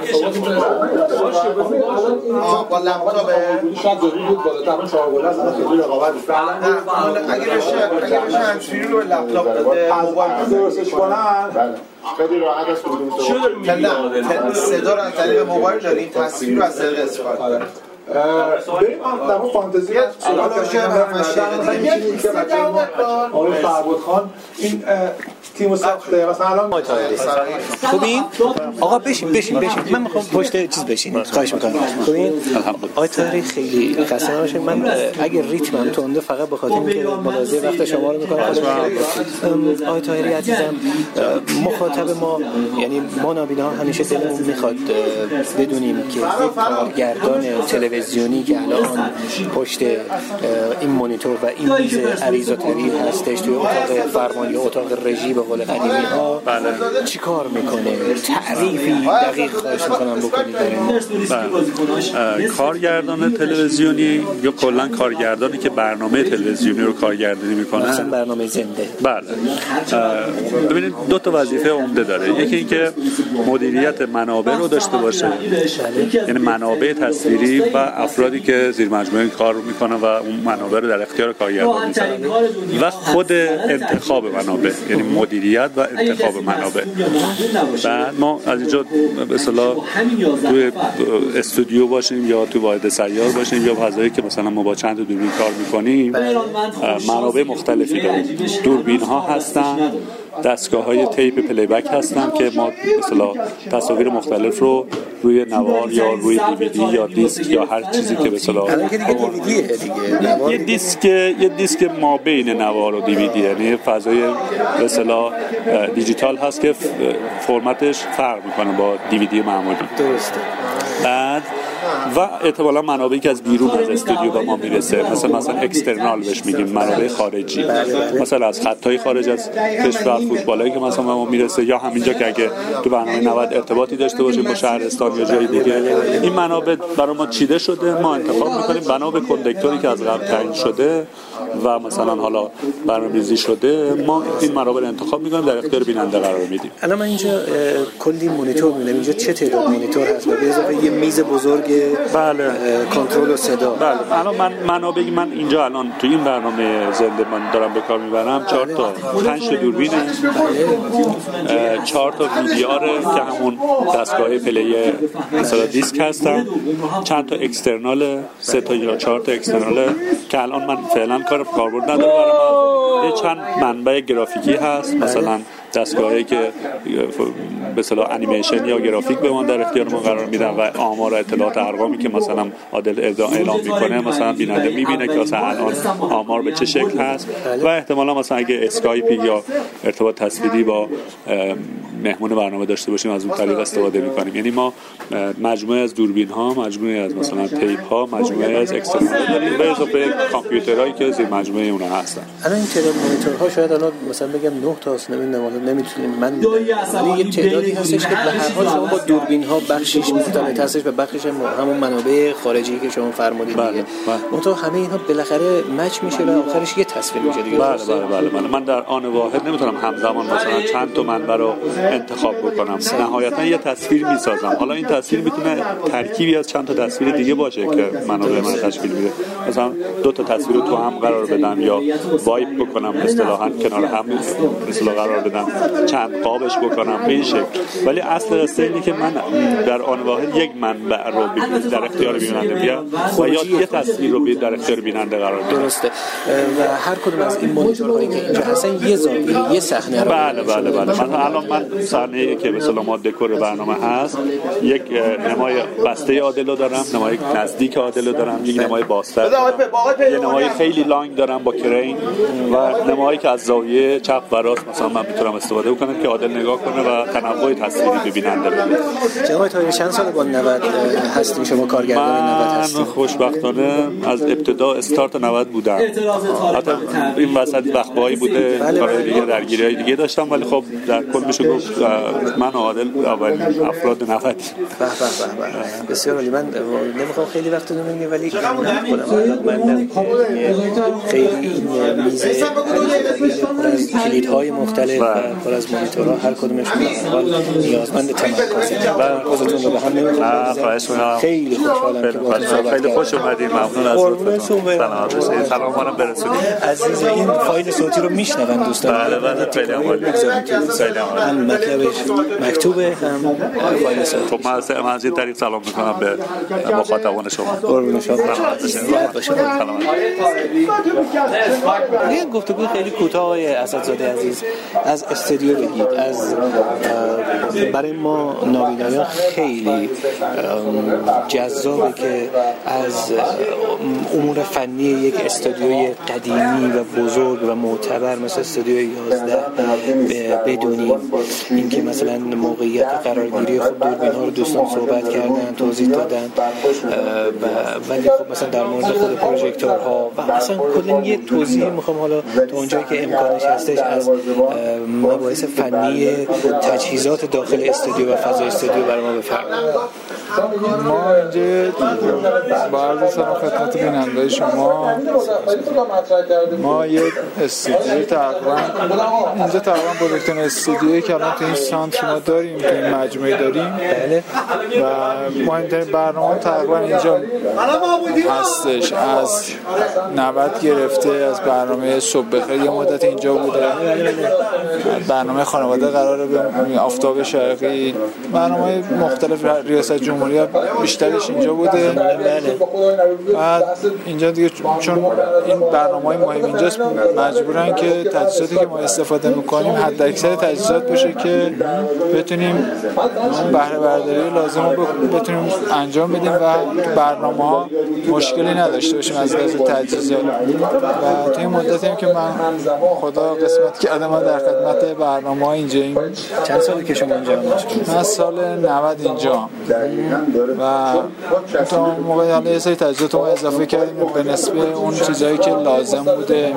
با لمبا به بود بالاتر اون 4 گل است خیلی رقابت بود. اگه بشه همچینی رو لپتاپ موبایل درستش کنن خیلی راحت است کدوم صدا رو از طریق موبایل داره این تصویر رو از طریق استفاده بریم در اون فانتزی حالا که آقای فربود خان این تیمو ساخته مثلا الان خوبین آقا بشین من میخوام پشت چیز بشین خواهش میکنم. خوبین آقای طاهری خیلی خسته نباشید. من اگر ریتمم تنده فقط به خاطر اینکه ملاحظه وقت شما رو میکنم. آقای طاهری عزیزم مخاطب ما یعنی ما نابینا همیشه دلمون میخواد بدونیم که یک کارگردان تلویزیونی که الان پشت این مانیتور و این میز عریض‌تری هستش توی اتاق فرمانی و اتاق رژی به قول قدیمی ها چی کار میکنه تعریفی دقیق خواهش میکنم بکنید. کارگردان تلویزیونی یا کلا کارگردانی که برنامه تلویزیونی رو کارگردانی میکنه مثلا برنامه زنده بله ببینید دو تا وظیفه عمده داره. یکی اینکه مدیریت منابع رو داشته باشه یعنی منابع تصویری و افرادی که زیر مجموعه کار میکنن و اون منابع رو در اختیار کارگردان میذارن و خود انتخاب منابع یعنی مدیریت و انتخاب منابع. بعد ما از اینجا به اصطلاح توی استودیو باشیم یا تو واحد سیار باشیم یا فضایی که مثلا ما با چند دوربین کار میکنیم منابع مختلفی داریم. دوربین ها هستن دستگاه‌های تیپ پلی بک هستن که ما مثلا تصاویر مختلف رو روی نوار یا روی دیویدی یا دیسک یا هر چیزی که مثلا یه دیسک ما بین نوار و دیویدی یعنی فضای مثلا دیجیتال هست که فرمتش فرق میکنه با دیویدی معمولی. درسته. بعد و احتمالاً منابعی که از بیرون از استودیو به ما میرسه مثلا اکسترنال بهش میگیم منابع خارجی مثلا از خطای خارج از کشور فوتبالایی که مثلا به ما میرسه یا همینجا که اگه تو برنامه 90 ارتباطی داشته باشیم با شهرستان یا جای دیگه این منابع برای ما چیده شده ما انتخاب میکنیم بنا به کندکتوری که از قبل تعیین شده و مثلا حالا برنامه‌ریزی شده ما این منابع رو انتخاب میکنیم در اختیار بیننده قرار میدیم. الان من اینجا کلی مانیتور می‌بینم اینجا چه تعداد مانیتور هست و به اضافه یه میز بزرگ بله کنترل و صدا. بله الان من اینجا الان تو این برنامه زنده من دارم به کار میبرم 5 تا دوربینه 4 تا ویدیاره که همون دستگاه پلی مثلا دیسک هستن چند تا اکسترنال 3 تا یا 4 تا اکسترنال که الان من فعلا کاربرد نداره برای من. یه چند منبع گرافیکی هست مثلا دستگاهی که به اصطلاح انیمیشن یا گرافیک به ما در اختیار ما قرار میدن و آمار و اطلاعات ارقامی که مثلا عادل اعلام میکنه مثلا بیننده میبینه که مثلا الان آمار به چه شکل هست و احتمالا مثلا اگه اسکایپی یا ارتباط تصویری با مهمون برنامه داشته باشیم از اون طریق استفاده میکنیم. یعنی ما مجموعه از دوربین ها مجموعه از مثلا تیپ ها مجموعه از اکسترنال داریم به اضافه کامپیوترهایی که زیر مجموعه اونها هستن. الان این تعداد مانیتورها شاید الان مثلا بگم 9 تاست نمیتونیم من ولی یه تعدادی هستش که به هر حال شما با دوربین ها بخشش مختلف هستش و بخشش همون منابع خارجی که شما فرمودید دیگه منتها همه اینها بالاخره مچ میشه و آخرش یه تصویر میشه دیگه. بله من در آن واحد نمیتونم همزمان مثلا چند تا منبع رو انتخاب بکنم. نهایتا یه تصویر میسازم. حالا این تصویر میتونه ترکیبی از چند تا تصویر دیگه باشه که منو به من تشکیل میده. مثلا دو تا تصویر رو تو هم قرار بدم یا وایپ بکنم، اصطلاحاً کنار هم مثلا قرار بدم، چند قابش بکنم به این شکل. ولی اصل قصه اینه که من در آن واحد یک منبع رو در اختیار بیننده بیارم و یا یه تصویر رو در اختیار بیننده قرار بدم. درسته. و هر کدوم از این مانیتورهایی که اینجا هستن یه زاویه، یه صحنه رو من صحنه‌ای که مثلا ما دکور برنامه هست، یک نمای بسته عادل رو دارم، نمای نزدیک عادل رو دارم، یک نمای بازتر، یه نمای خیلی لانگ دارم با کرین و نمایی که از زاویه چپ و راست مثلا من میتونم استفاده بکنم که عادل نگاه کنه و تنوع تصویری ببیننده بده. جناب طاهری چند سال با 90 هستین شما کارگردان 90 هستین؟ من خوشبختانه از ابتدا استارت 90 بودم. حتی این وسط وقفه‌ای بوده کارهای دیگه درگیری‌های دیگه داشتم، ولی خب در کل میشه گفت من و عادل اولین افراد 90. بسیار عالی. من نمیخوام خیلی وقتتون بگیرم ولی من خیلی این میزه از کلیدهای مختلف و پر از مانیتورها هر کدومشون نیازمند تمرکزه و خودتون رو به هم نمی‌خوام. خیلی خوشحالم که باهاتون صحبت کردم. خیلی خوش اومدید. ممنون از لطفتون. سلامت باشید. سلامونم برسونید. عزیز این فایل صوتی رو میشنون دوستان. بله خیلی عالی. خیلی عالی. هم مطلبش مکتوبه هم فایل صوتی. خب من از این طریق سلام میکنم به مخاطبان شما. قربون شما. سلامت باشید. سلام. یه گفتگو خیلی کوتاه آقای اسدزاده عزیز از استودیو بگید. از برای ما نابینایان خیلی جذابه که از امور فنی یک استودیوی قدیمی و بزرگ و معتبر مثل استودیو 11 بدونیم. اینکه مثلا موقعیت قرارگیری خود دوربین‌ها رو دوستان صحبت کردن، توضیح دادن، ولی خب مثلا در مورد خود پروژکتورها و اصلا کلا یه توضیح میخوام حالا تا اونجایی که امکانش هستش از مباحث فنی تجهیزات داخل استودیو و فضای استودیو برای ما بفرمایید. ما اینجا با عرض سلام خدمت بیننده‌های شما، ما یک استودیو تقریبا بزرگترین استودیویی که الان تو این سانتر ما داریم، تو این مجموعه داریم و مهمترین برنامه تقریبا اینجا هستش. از 90 گرفته، از برنامه صبح بخیر یه مدت اینجا بوده، برنامه خانواده قراره به آفتاب شرقی، برنامه مختلف ریاست جمهوری بیشترش اینجا بوده. بعد اینجا دیگه چون این برنامه‌های مهم اینجاست مجبورن که تجهیزاتی که ما استفاده می‌کنیم حد اکثر تجهیزات باشه که بتونیم اون بهره برداری لازم رو بتونیم انجام بدیم و برنامه‌ها مشکلی نداشته باشیم از لحاظ تجهیزات. و توی مدتی هم که من خدا قسمت کرده ما در خدمت برنامه‌ها اینجاییم. چند سالی که شما اینجا هستید؟ من سال 90 اینجا و تا موقع حالا یه سری تجهیزات ما اضافه کردیم به نسبت اون چیزایی که لازم بوده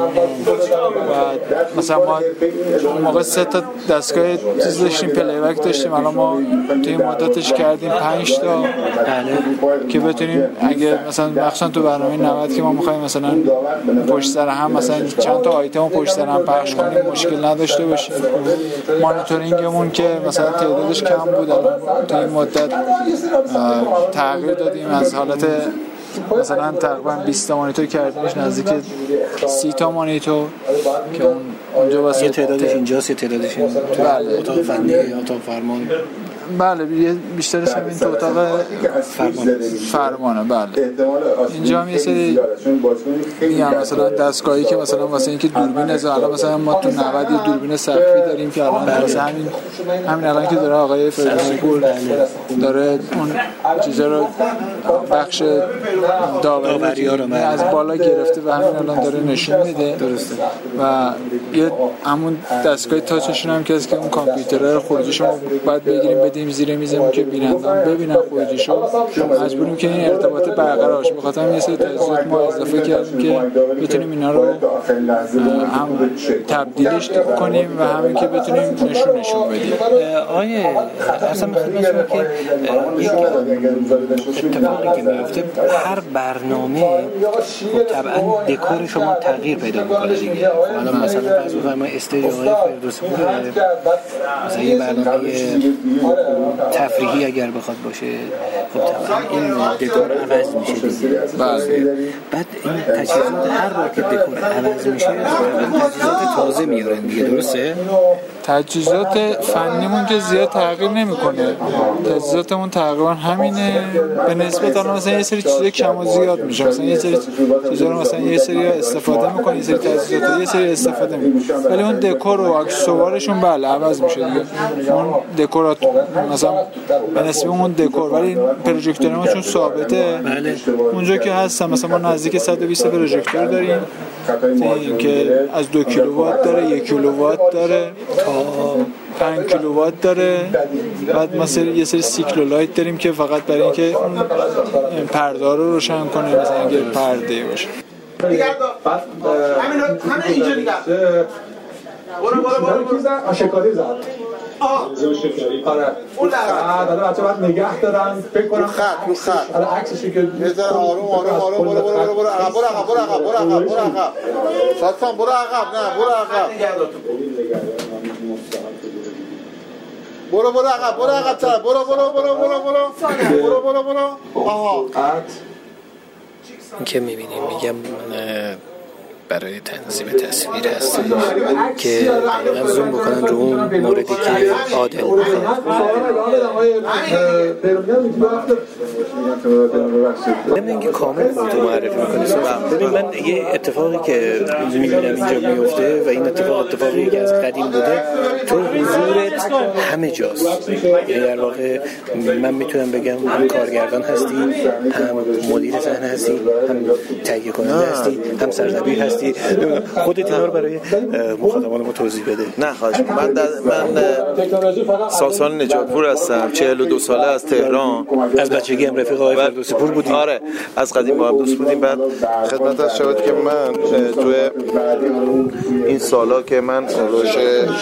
و مثلا ما موقع 3 تا دستگاه چیز داشتیم، پلی بک داشتیم، الان ما توی مدتش کردیم 5 تا که بتونیم اگه مثلا مخصوصا تو برنامه 90 که ما می‌خوایم مثلا پشت سر هم مثلا چند تا آیتم پشت سر هم پخش کنیم مشکل نداشته باشیم. مانیتورینگمون که مثلا تعدادش کم بود الان تو این مدت تغییر دادیم، از حالت مثلا تقریبا 20 تا مانیتور کردیمش نزدیک 30 تا مانیتور که اونجا واسه تعدادش اینجاست، یه تعدادش تو اتاق فنی، اتاق فرمان. بله بیشترش همین تو اتاق فرمانه. بله اینجا هم یه سری میگم مثلا دستگاهی که مثلا واسه اینکه دوربین الان مثلا ما تو 90 یه دوربین سقفی داریم که الان واسه همین الان که داره آقای فرزانپور داره اون چیزا رو بخش داوری‌ها رو از بالا گرفته و همین الان داره نشون میده. درسته. و یه همون دستگاه تاچشون هم که از که اون کامپیوترها خروجیشو باید بگیریم زیر میزمون که بینندگان ببینن خروجیشو، مجبوریم که این ارتباط برقرار شه. بخاطر همین یه سری تجهیزات ما اضافه کردیم که بتونیم اینا رو هم تبدیلش کنیم و همین که بتونیم نشون بدیم. آیه اصلا خدمتتون که یک اتفاقی که میفته هر برنامه طبعا دکور شما تغییر پیدا میکنه دیگه. حالا مثلا فرض بفرمایید استیج آقای فردوسی پور مثلا یه برنامه تفریحی اگر بخواد باشه خب طبعا این دکور عوض میشه دیگه. بعد این تجهیزات هر بار که دکور عوض میشه تجهیزات تازه میارن دیگه، درسته؟ تجهیزات فنیمون که زیاد تغییر نمیکنه، تجهیزاتمون تقریبا همینه به نسبت الان مثلا یه سری چیزا کم و زیاد میشه، مثلا یه سری چیزا رو مثلا یه سری استفاده میکنه، یه سری تجهیزات یه سری استفاده میکنه، ولی اون دکور و اکسسوارشون بله عوض میشه دیگه. اون دکورات مثلا به نسبت اون دکور ولی پروژکتورمون چون ثابته بله. اونجا که هستم مثلا ما نزدیک 120 پروژکتور داریم که از 2 کیلووات داره، 1 کیلووات داره تا 5 کیلووات داره. بعد مثلا یه سری سیکلولایت داریم که فقط برای اینکه اون پرده رو روشن کنه، مثلا اگه پرده باشه. همین اینجا دیگه. برو شکاری زد. آره. اون بعد بچه‌ها بعد نگه دارن فکر کنم خط. آره عکسشو که بذار آروم برو عقب. ساتان برو عقب. نه برو عقب. برو عقب تر. برو. آها. این که می‌بینیم میگم برای تنظیم تصویر هست که زوم بکنن رو اون موردی که عادل میخواد. اینکه کامل تو معرفی میکنی. ببین من یه اتفاقی که میبینم اینجا میفته و این اتفاقی که از قدیم بوده، تو حضورت همه جاست. یعنی در واقع من میتونم بگم هم کارگردان هستی، هم مدیر صحنه هستی، هم تهیه کننده هستی، هم سردبیر هستی. خودت اینا رو برای مخاطبان ما توضیح بده. نه خواهش. من ساسان نجاتپور هستم، 42 ساله از تهران. از بچگی هم رفیق آقای فردوسی پور بودیم. آره از قدیم با هم دوست بودیم. بعد خدمت از شود که من تو این سالا که من روش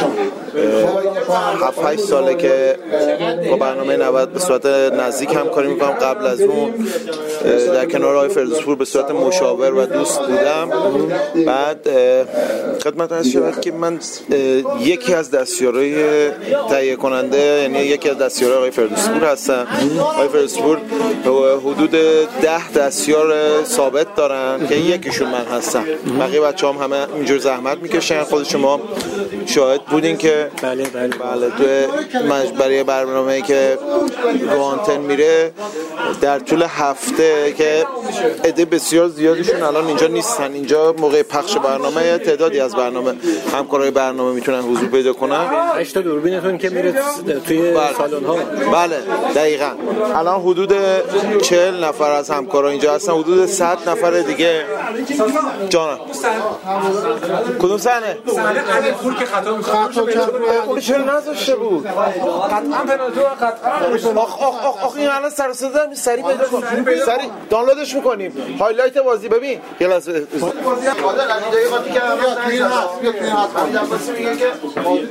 7-8 ساله که با برنامه 90 به صورت نزدیک همکاری میکنم. قبل از اون در کنار آقای فردوسی پور به صورت مشاور و دوست بودم. بعد خدمت از شود که من یکی از دستیارای تهیه کننده، یعنی یکی از دستیارای آقای فردوسی پور هستم. آقای فردوسی پور حدود 10 دستیار ثابت دارن که یکیشون من هستم. بقیه بچه‌هام همه اینجور زحمت میکشن. خود شما شاهد بودین که بله تو برای برنامه‌ای که رو آنتن میره در طول هفته که عده بسیار زیادیشون الان اینجا نیستن، اینجا موقع پخش برنامه تعدادی از برنامه همکارای برنامه میتونن حضور پیدا کنن. 8 تا دوربینتون که میره توی سالن ها. بله دقیقاً. الان حدود 40 نفر از همکارا اینجا هستن، حدود 100 نفر دیگه. جانم کدوم صحنه پول که خطا می‌کنه چرا نذاشته بود؟ قطعاً پنالتی قطعاً. آخ این الان سر صدا سریع پیدا کن. سریع دانلودش می‌کنیم. هایلایت بازی ببین. یه لحظه حالا دقیقاتی که توی هست عباسی میگه که بازی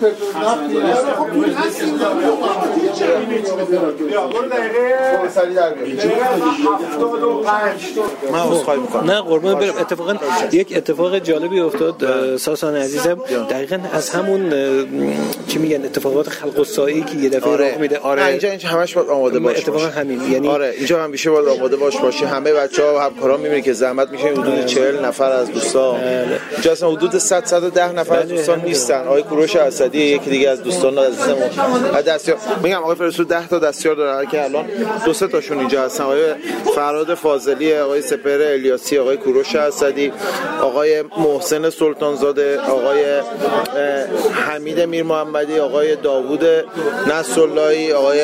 من عذرخواهی می‌کنم. نه قربان برم. اتفاقا یک اتفاق جالبی افتاد ساسان عزیزم، دقیقاً از همون چی میگن اتفاقات خلق الساعی که یه دفعه راه میده. آره اینجا همش باید آماده باشه. اتفاقا همین، یعنی آره اینجا همیشه باید آماده باشه. همه بچه‌ها و همکاران می‌بینید که زحمت می‌کشن. حدود 40 نفر از دوستان اینجا اصلا حدود 110 نفر از دوستان نیستن. آقای کوروش اسدی یکی دیگه از دوستان عزیزمون و دستیار میگم آقای فرسو 10 تا دستیار داره که الان 2-3 تاشون اینجا هستن. آقای فراد فاضلی، آقای سپهر الیاسی، آقای کوروش اسدی، آقای محسن سلطانزاده، آقای حمید میر محمدی، آقای داوود نصراللهی، آقای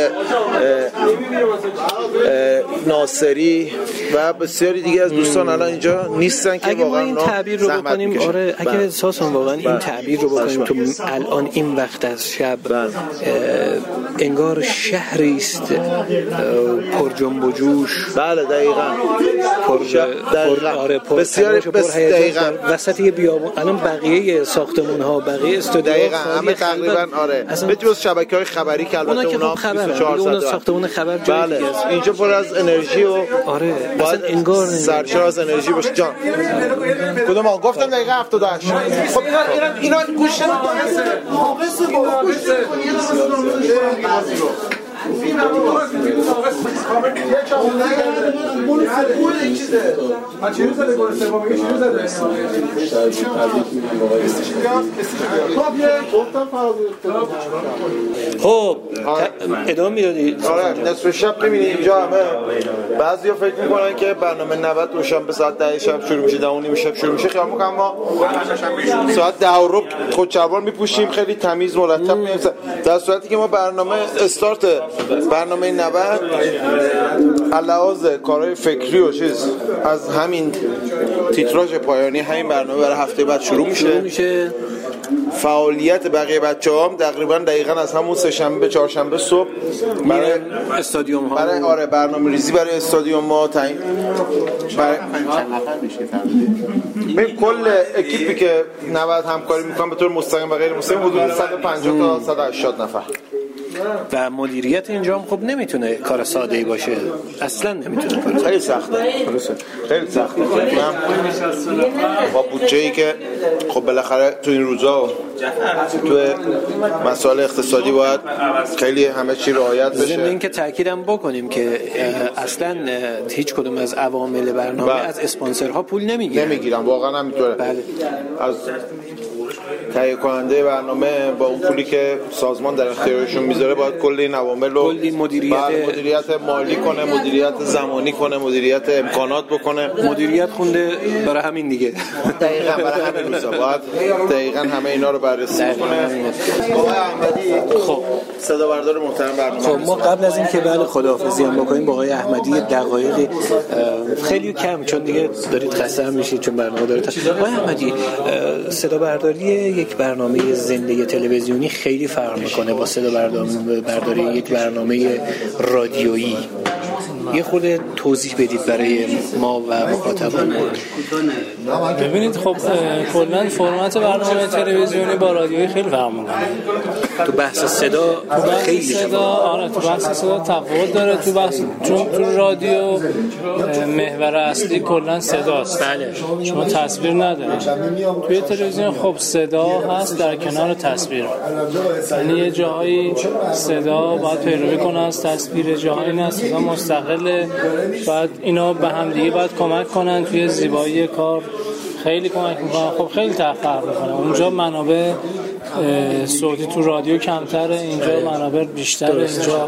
ناصری و بسیاری دیگه از دوستان الان اینجا نیستن که واقعا این تعبیر رو بکنیم. آره اگه ساسون واقعا این تعبیر رو بکنیم تو الان این وقت از شب انگار شهری است پر جنب و جوش. بله دقیقاً. پر بسیار دقیقاً وسط یه بیابون. الان بقیه ساختمان‌ها بقیه استودیوها دقیقاً همه تقریبا آره به جز شبکه‌های خبری که البته اونا 24 ساعت ساختمون خبر جای دیگه است. اینجا پر از انرژی و آره اصلا انگار سرشار از انرژی باشه. جان کدوم آقا گفتم دقیقه 78. خب اینا گوش خب ادامه میدادی. آره نصف شب میبینی اینجا همه بعضیا فکر میکنن که برنامه 90 دوشنبه ساعت 10 شب شروع میشه، 10 شب شروع میشه. خیال میکنم ما ساعت 10 و ربع خود چربار میپوشیم، خیلی تمیز مرتب میرسه، در صورتی که ما برنامه استارت برنامه 90 علاوه کارهای فکری و چیز از همین تیتراژ پایانی همین برنامه برای هفته بعد شروع میشه. فعالیت بقیه بچه‌ها هم تقریبا دقیقاً از همون سه شنبه به چهارشنبه صبح برای استادیوم ها، برای آره برنامه‌ریزی برای استادیوم ها تعیین برای چند نفر میشه به کل اکیپی که 90 همکاری میکنن به طور مستقیم و غیر مستقیم حدود 150 تا 180 نفر. و مدیریت اینجا هم خب نمیتونه کار ساده‌ای باشه، اصلا نمیتونه. خیلی سخته، خیلی سخته. با بودجه‌ای که خب بالاخره تو این روزا تو مسائل اقتصادی باید خیلی همه چی رعایت بشه. ضمن اینکه تاکیدم بکنیم که اصلا هیچ کدوم از عوامل برنامه از اسپانسرها پول نمیگیرن. واقعا همینطوره. بله. از تهیه کننده برنامه با اون پولی که سازمان در اختیارشون میذاره باید کل این عوامل رو مدیریت مالی کنه، مدیریت زمانی کنه، مدیریت امکانات بکنه. مدیریت خونده برای همین دیگه. دقیقاً برای همین روزا باید دقیقاً همه اینا رو بررسی کنه. آقای احمدی خب صدا بردار محترم برنامه. خب ما قبل از اینکه بعد خداحافظی هم بکنیم با آقای احمدی دقایقی خیلی کم، چون دیگه دارید خسته میشید چون برنامه داره. آقای احمدی صدا برداری یک برنامه زنده تلویزیونی خیلی فرق میکنه با صدا برداری یک برنامه رادیویی. یه خورده توضیح بدید برای ما و مخاطبان. ببینید خب کلا فرمت برنامه تلویزیونی با رادیویی خیلی فرق میکنه. تو بحث صدا خیلی آره تو بحث صدا تفاوت داره. تو بحث چون تو رادیو محور اصلی کلا صداست. بله. شما تصویر نداره. توی تلویزیون خب صدا هست در کنار تصویر. یعنی یه جایی صدا باید پیروی کنه از تصویر، جایی نه صدا مستقله. بعد اینا به هم دیگه باید کمک کنن توی زیبایی کار، خیلی کمک میکنن. خب خیلی فرق میکنه. اونجا منابع صوتی تو رادیو کمتره، اینجا منابع بیشتره. اینجا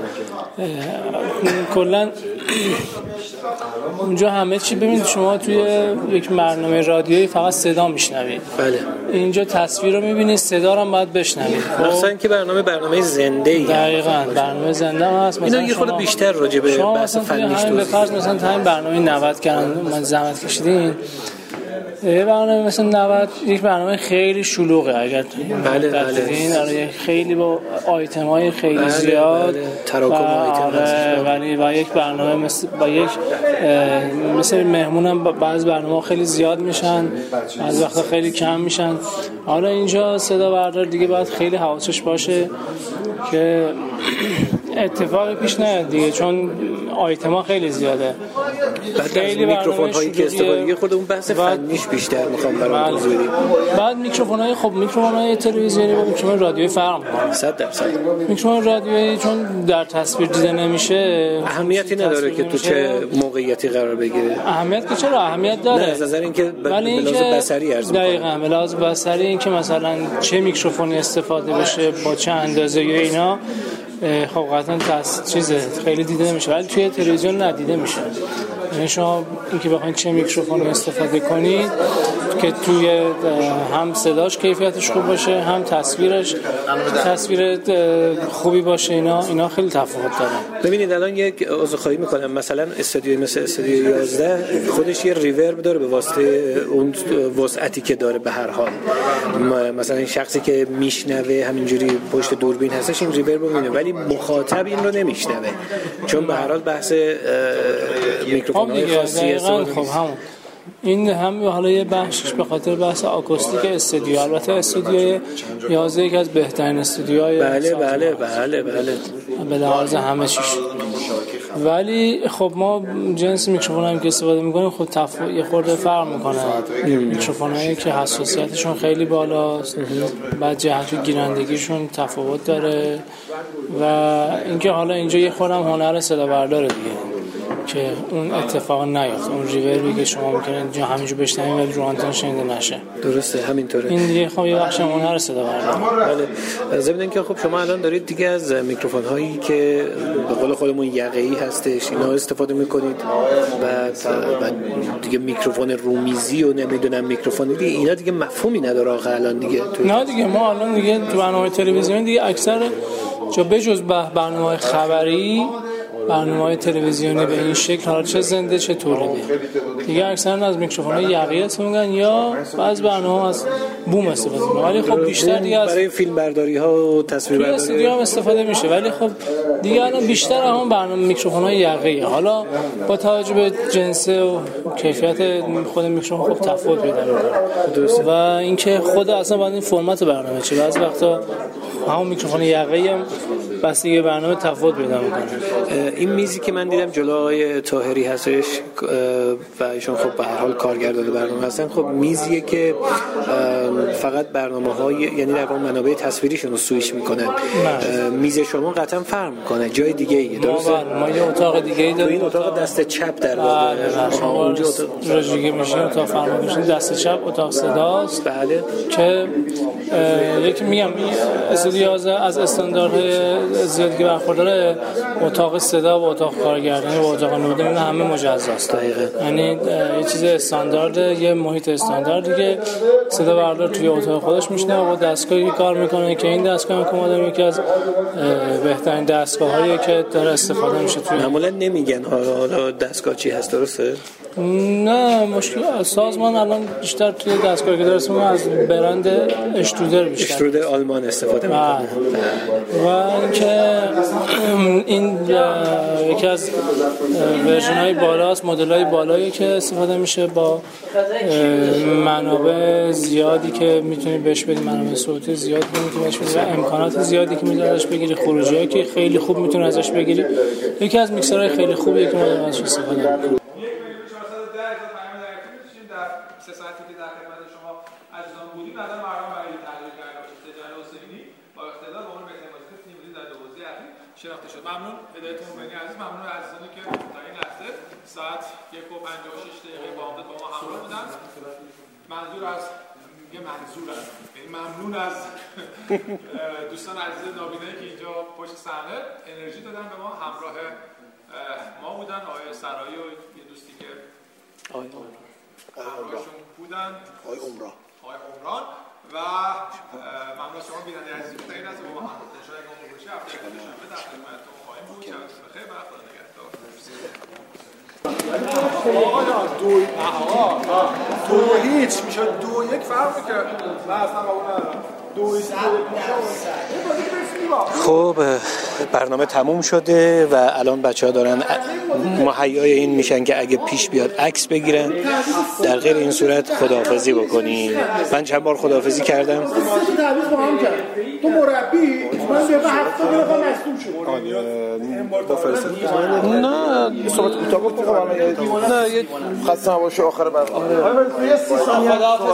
کلا اونجا همه چی ببینید شما توی یک برنامه رادیویی فقط صدا میشنوید. بله. اینجا تصویر رو میبینید، صدا رو هم باید بشنوید. مثلا که برنامه زنده ای. دقیقاً برنامه زنده هم هست. اینو یه خورده بیشتر راجع به بحث فنیش توضیح. مثلا تا این برنامه 90 کردن من زحمت کشیدین. یه برنامه مثلا 90 یک برنامه خیلی شلوغه اگر بله خیلی با آیتم‌های خیلی زیاد تراکم آیتم ولی با یک برنامه مثل مهمونم بعضی برنامه‌ها خیلی زیاد میشن، بعضی وقتا خیلی کم میشن. حالا اینجا صدا بردار دیگه باید خیلی حواسش باشه که اتفاقی پیش نیاد دیگه، چون آیتما خیلی زیاده. خیلی میکروفون هایی که استفاده خود اون بحث فنیش بیشتر میخوام برام توضیح بدید. بعد میکروفون های خب میکروفون های تلویزیونی با میکروفون رادیویی فرق میکنه 100%. میکروفون رادیویی چون در تصویر دیده نمیشه اهمیتی نداره که تو چه موقعیتی قرار بگیره. اهمیت که چرا اهمیت داره، از نظر اینکه به لحاظ بصری ارزش دقیقاً به لحاظ بصری اینکه مثلا چه میکروفونی استفاده بشه با چه اندازه یا اینا خب قطعا چیزه خیلی دیده نمیشه، ولی توی تلویزیون ندیده میشه. یعنی شما اینکه بخواید چه میکروفونی استفاده کنید که توی هم صداش کیفیتش خوب باشه، هم تصویر خوبی باشه، اینا خیلی تفاوت داره. ببینید الان یک عذرخواهی میکنم، مثلا استودیوی مثل استودیو 11 خودش یه ریورب داره به واسطه اون وسعتی که داره. به هر حال مثلا این شخصی که میشنوه همینجوری پشت دوربین هستش این ریورب رو میبینه، ولی مخاطب این رو نمیشنوه چون به هر حال بحث میکروفون‌های خاصی استفاده خب همون این هم حالا یه بخشش به خاطر بحث آکوستیک استودیو. البته استودیو 11 یکی از بهترین استودیوهای بله به لحاظ همه چیش. ولی خب ما جنس میکروفون هم که استفاده میکنیم خب یه خورده فرق میکنه. میکروفونایی که حساسیتشون خیلی بالاست، بعد جهت گیرندگیشون تفاوت داره و اینکه حالا اینجا یه خورده هم هنر صدا برداره دیگه که اون اتفاق نیفته، اون ریوربی که شما میکنید همینجور بشنوید ولی رو آنتن شنیده نشه. درسته همینطوره. این دیگه خب یه بخش هنر صدا برداره. بله. ضمن اینکه خب شما الان دارید دیگه از میکروفون هایی که به قول خودمون یقه‌ای هستش اینا استفاده میکنید و دیگه میکروفون رومیزی و نمیدونم میکروفون دیگه اینا دیگه مفهومی نداره آخه الان دیگه نه دیگه ما الان دیگه تو برنامه تلویزیونی دیگه اکثر جا بجز برنامه‌های خبری، برنامه‌های تلویزیونی به این شکل حالا چه زنده چه تولیدی دیگه اکثرا از میکروفون‌های یقه‌ای استفاده می‌کنن یا بعضی برنامه‌ها از بوم استفاده می‌کنن، ولی خب بیشتر دیگه از برای فیلمبرداری‌ها و تصویربرداری استودیو هم استفاده میشه، ولی خب دیگه الان بیشتر هم برنامه میکروفون‌های یقه‌ای. حالا با توجه به جنس و کیفیت خود میکروفون خب تفاوت پیدا می‌کنه و اینکه خود اصلا باید این فرمت برنامه چه بعضی وقتا همون میکروفون یقه‌ای هم بستگی برنامه تفاوت پیدا می‌کنه. این میزی که من دیدم جلوی آقای طاهری هستش و ایشون خب به هر حال کارگردان برنامه هستن، خب میزیه که فقط برنامه‌های یعنی در واقع منابع تصویریشون رو سویچ میکنن. میز شما قطعا فرق میکنه جای دیگه ای درسته؟ ما یه اتاق دیگه ای داریم، این اتاق دست چپ در واقع اونجا رژیگی میشه اتاق فرمانبرداری دست چپ اتاق صداست. بله که یکی میگم استودیو از استانداردهای زیادی که برخورداره، اتاق صدا و اتاق کارگردانی و اتاق نوده همه مجزاست دقیقاً. یعنی یه چیز استاندارد، یه محیط استانداردی که صدا بردار توی اتاق خودش میشنه و با دستگاهی کار میکنه که این دستگاه کومودم یکی از بهترین دستگاه‌هایی که داره استفاده میشه. توی معمولا نمیگن حالا دستگاه چی هست درسته؟ نه مشکل سازمان الان بیشتر توی دستگاهی که درست میکنه از برند اشترودر بیشتر اشترودر آلمان استفاده میکنه و اینکه این یکی از ورژن‌های بالاست، مدل‌های بالایی که استفاده میشه با منابع زیادی که میتونی بهش بدی، منابع صوتی زیادی میتونی بهش بدی و امکانات زیادی که میتونی ازش بگیری، خروجی‌هایی که خیلی خوب میتونی ازش بگیری. یکی از میکسرهای خیلی خوبیه که ما داریم ازش استفاده می‌کنیم. شناخته شد. ممنون هدایتتون بنی عزیز، ممنون عزیزانی که تا این لحظه ساعت 1:56 با ما همراه بودن. ممنون از دوستان عزیز نابینایی که اینجا پشت صحنه انرژی دادن به ما، همراه ما بودن، آقای سرایی و یه دوستی که همراهشون بودن، آقای عمران و ممنون از شما بیننده عزیزی که تا این لحظه با ما همراه بودن. شاید اگه باشه هفته دوشنبه در خدمتتون خواهیم بود. شبتون بخیر و خدا نگهدار. دو هیچ میشه 2-1 فرق میکنه. نه اصلا خب برنامه تموم شده و الان بچه‌ها دارن مهیای این میشن که اگه پیش بیاد عکس بگیرن، در غیر این صورت خداحافظی بکنیم. من چند بار خداحافظی کردم. تو مربی من به 70 دقیقه مصدوم شد. با فرصت نه صحبت کوتاه گفتم. نه یه خاصه باشه آخر برنامه. آره 30 ثانیه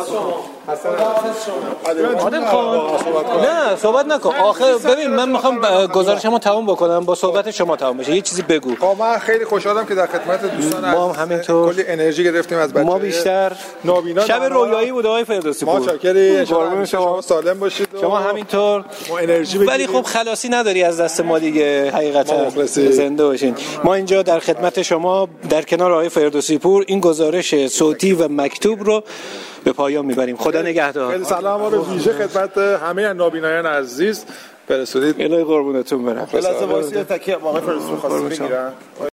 آدم نه صحبت نکن. آخه ببین من میخوام گزارشمو تموم بکنم، با صحبت شما تموم بشه. یه چیزی بگو. من خیلی خوشحالم که در خدمت دوستان ما همینطور کلی انرژی گرفتیم از بچه‌ها. ما بیشتر نابینا شب رویایی بود آقای فردوسی پور. ما چاکری شما سالم باشید. شما همینطور ما انرژی بگیرید. ولی خب خلاصی نداری از دست ما دیگه، حقیقتا زنده باشین. ما اینجا در خدمت شما در کنار آقای فردوسی پور این گزارش صوتی و مکتوب رو به پایان میبریم. خدا نگهدار. خیلی سلام رو ویژه خدمت همه نابینایان عزیز برسونید. الهی قربونتون برم. لحظه واسه تکیه آقای فردوسی خواستم بگیرم.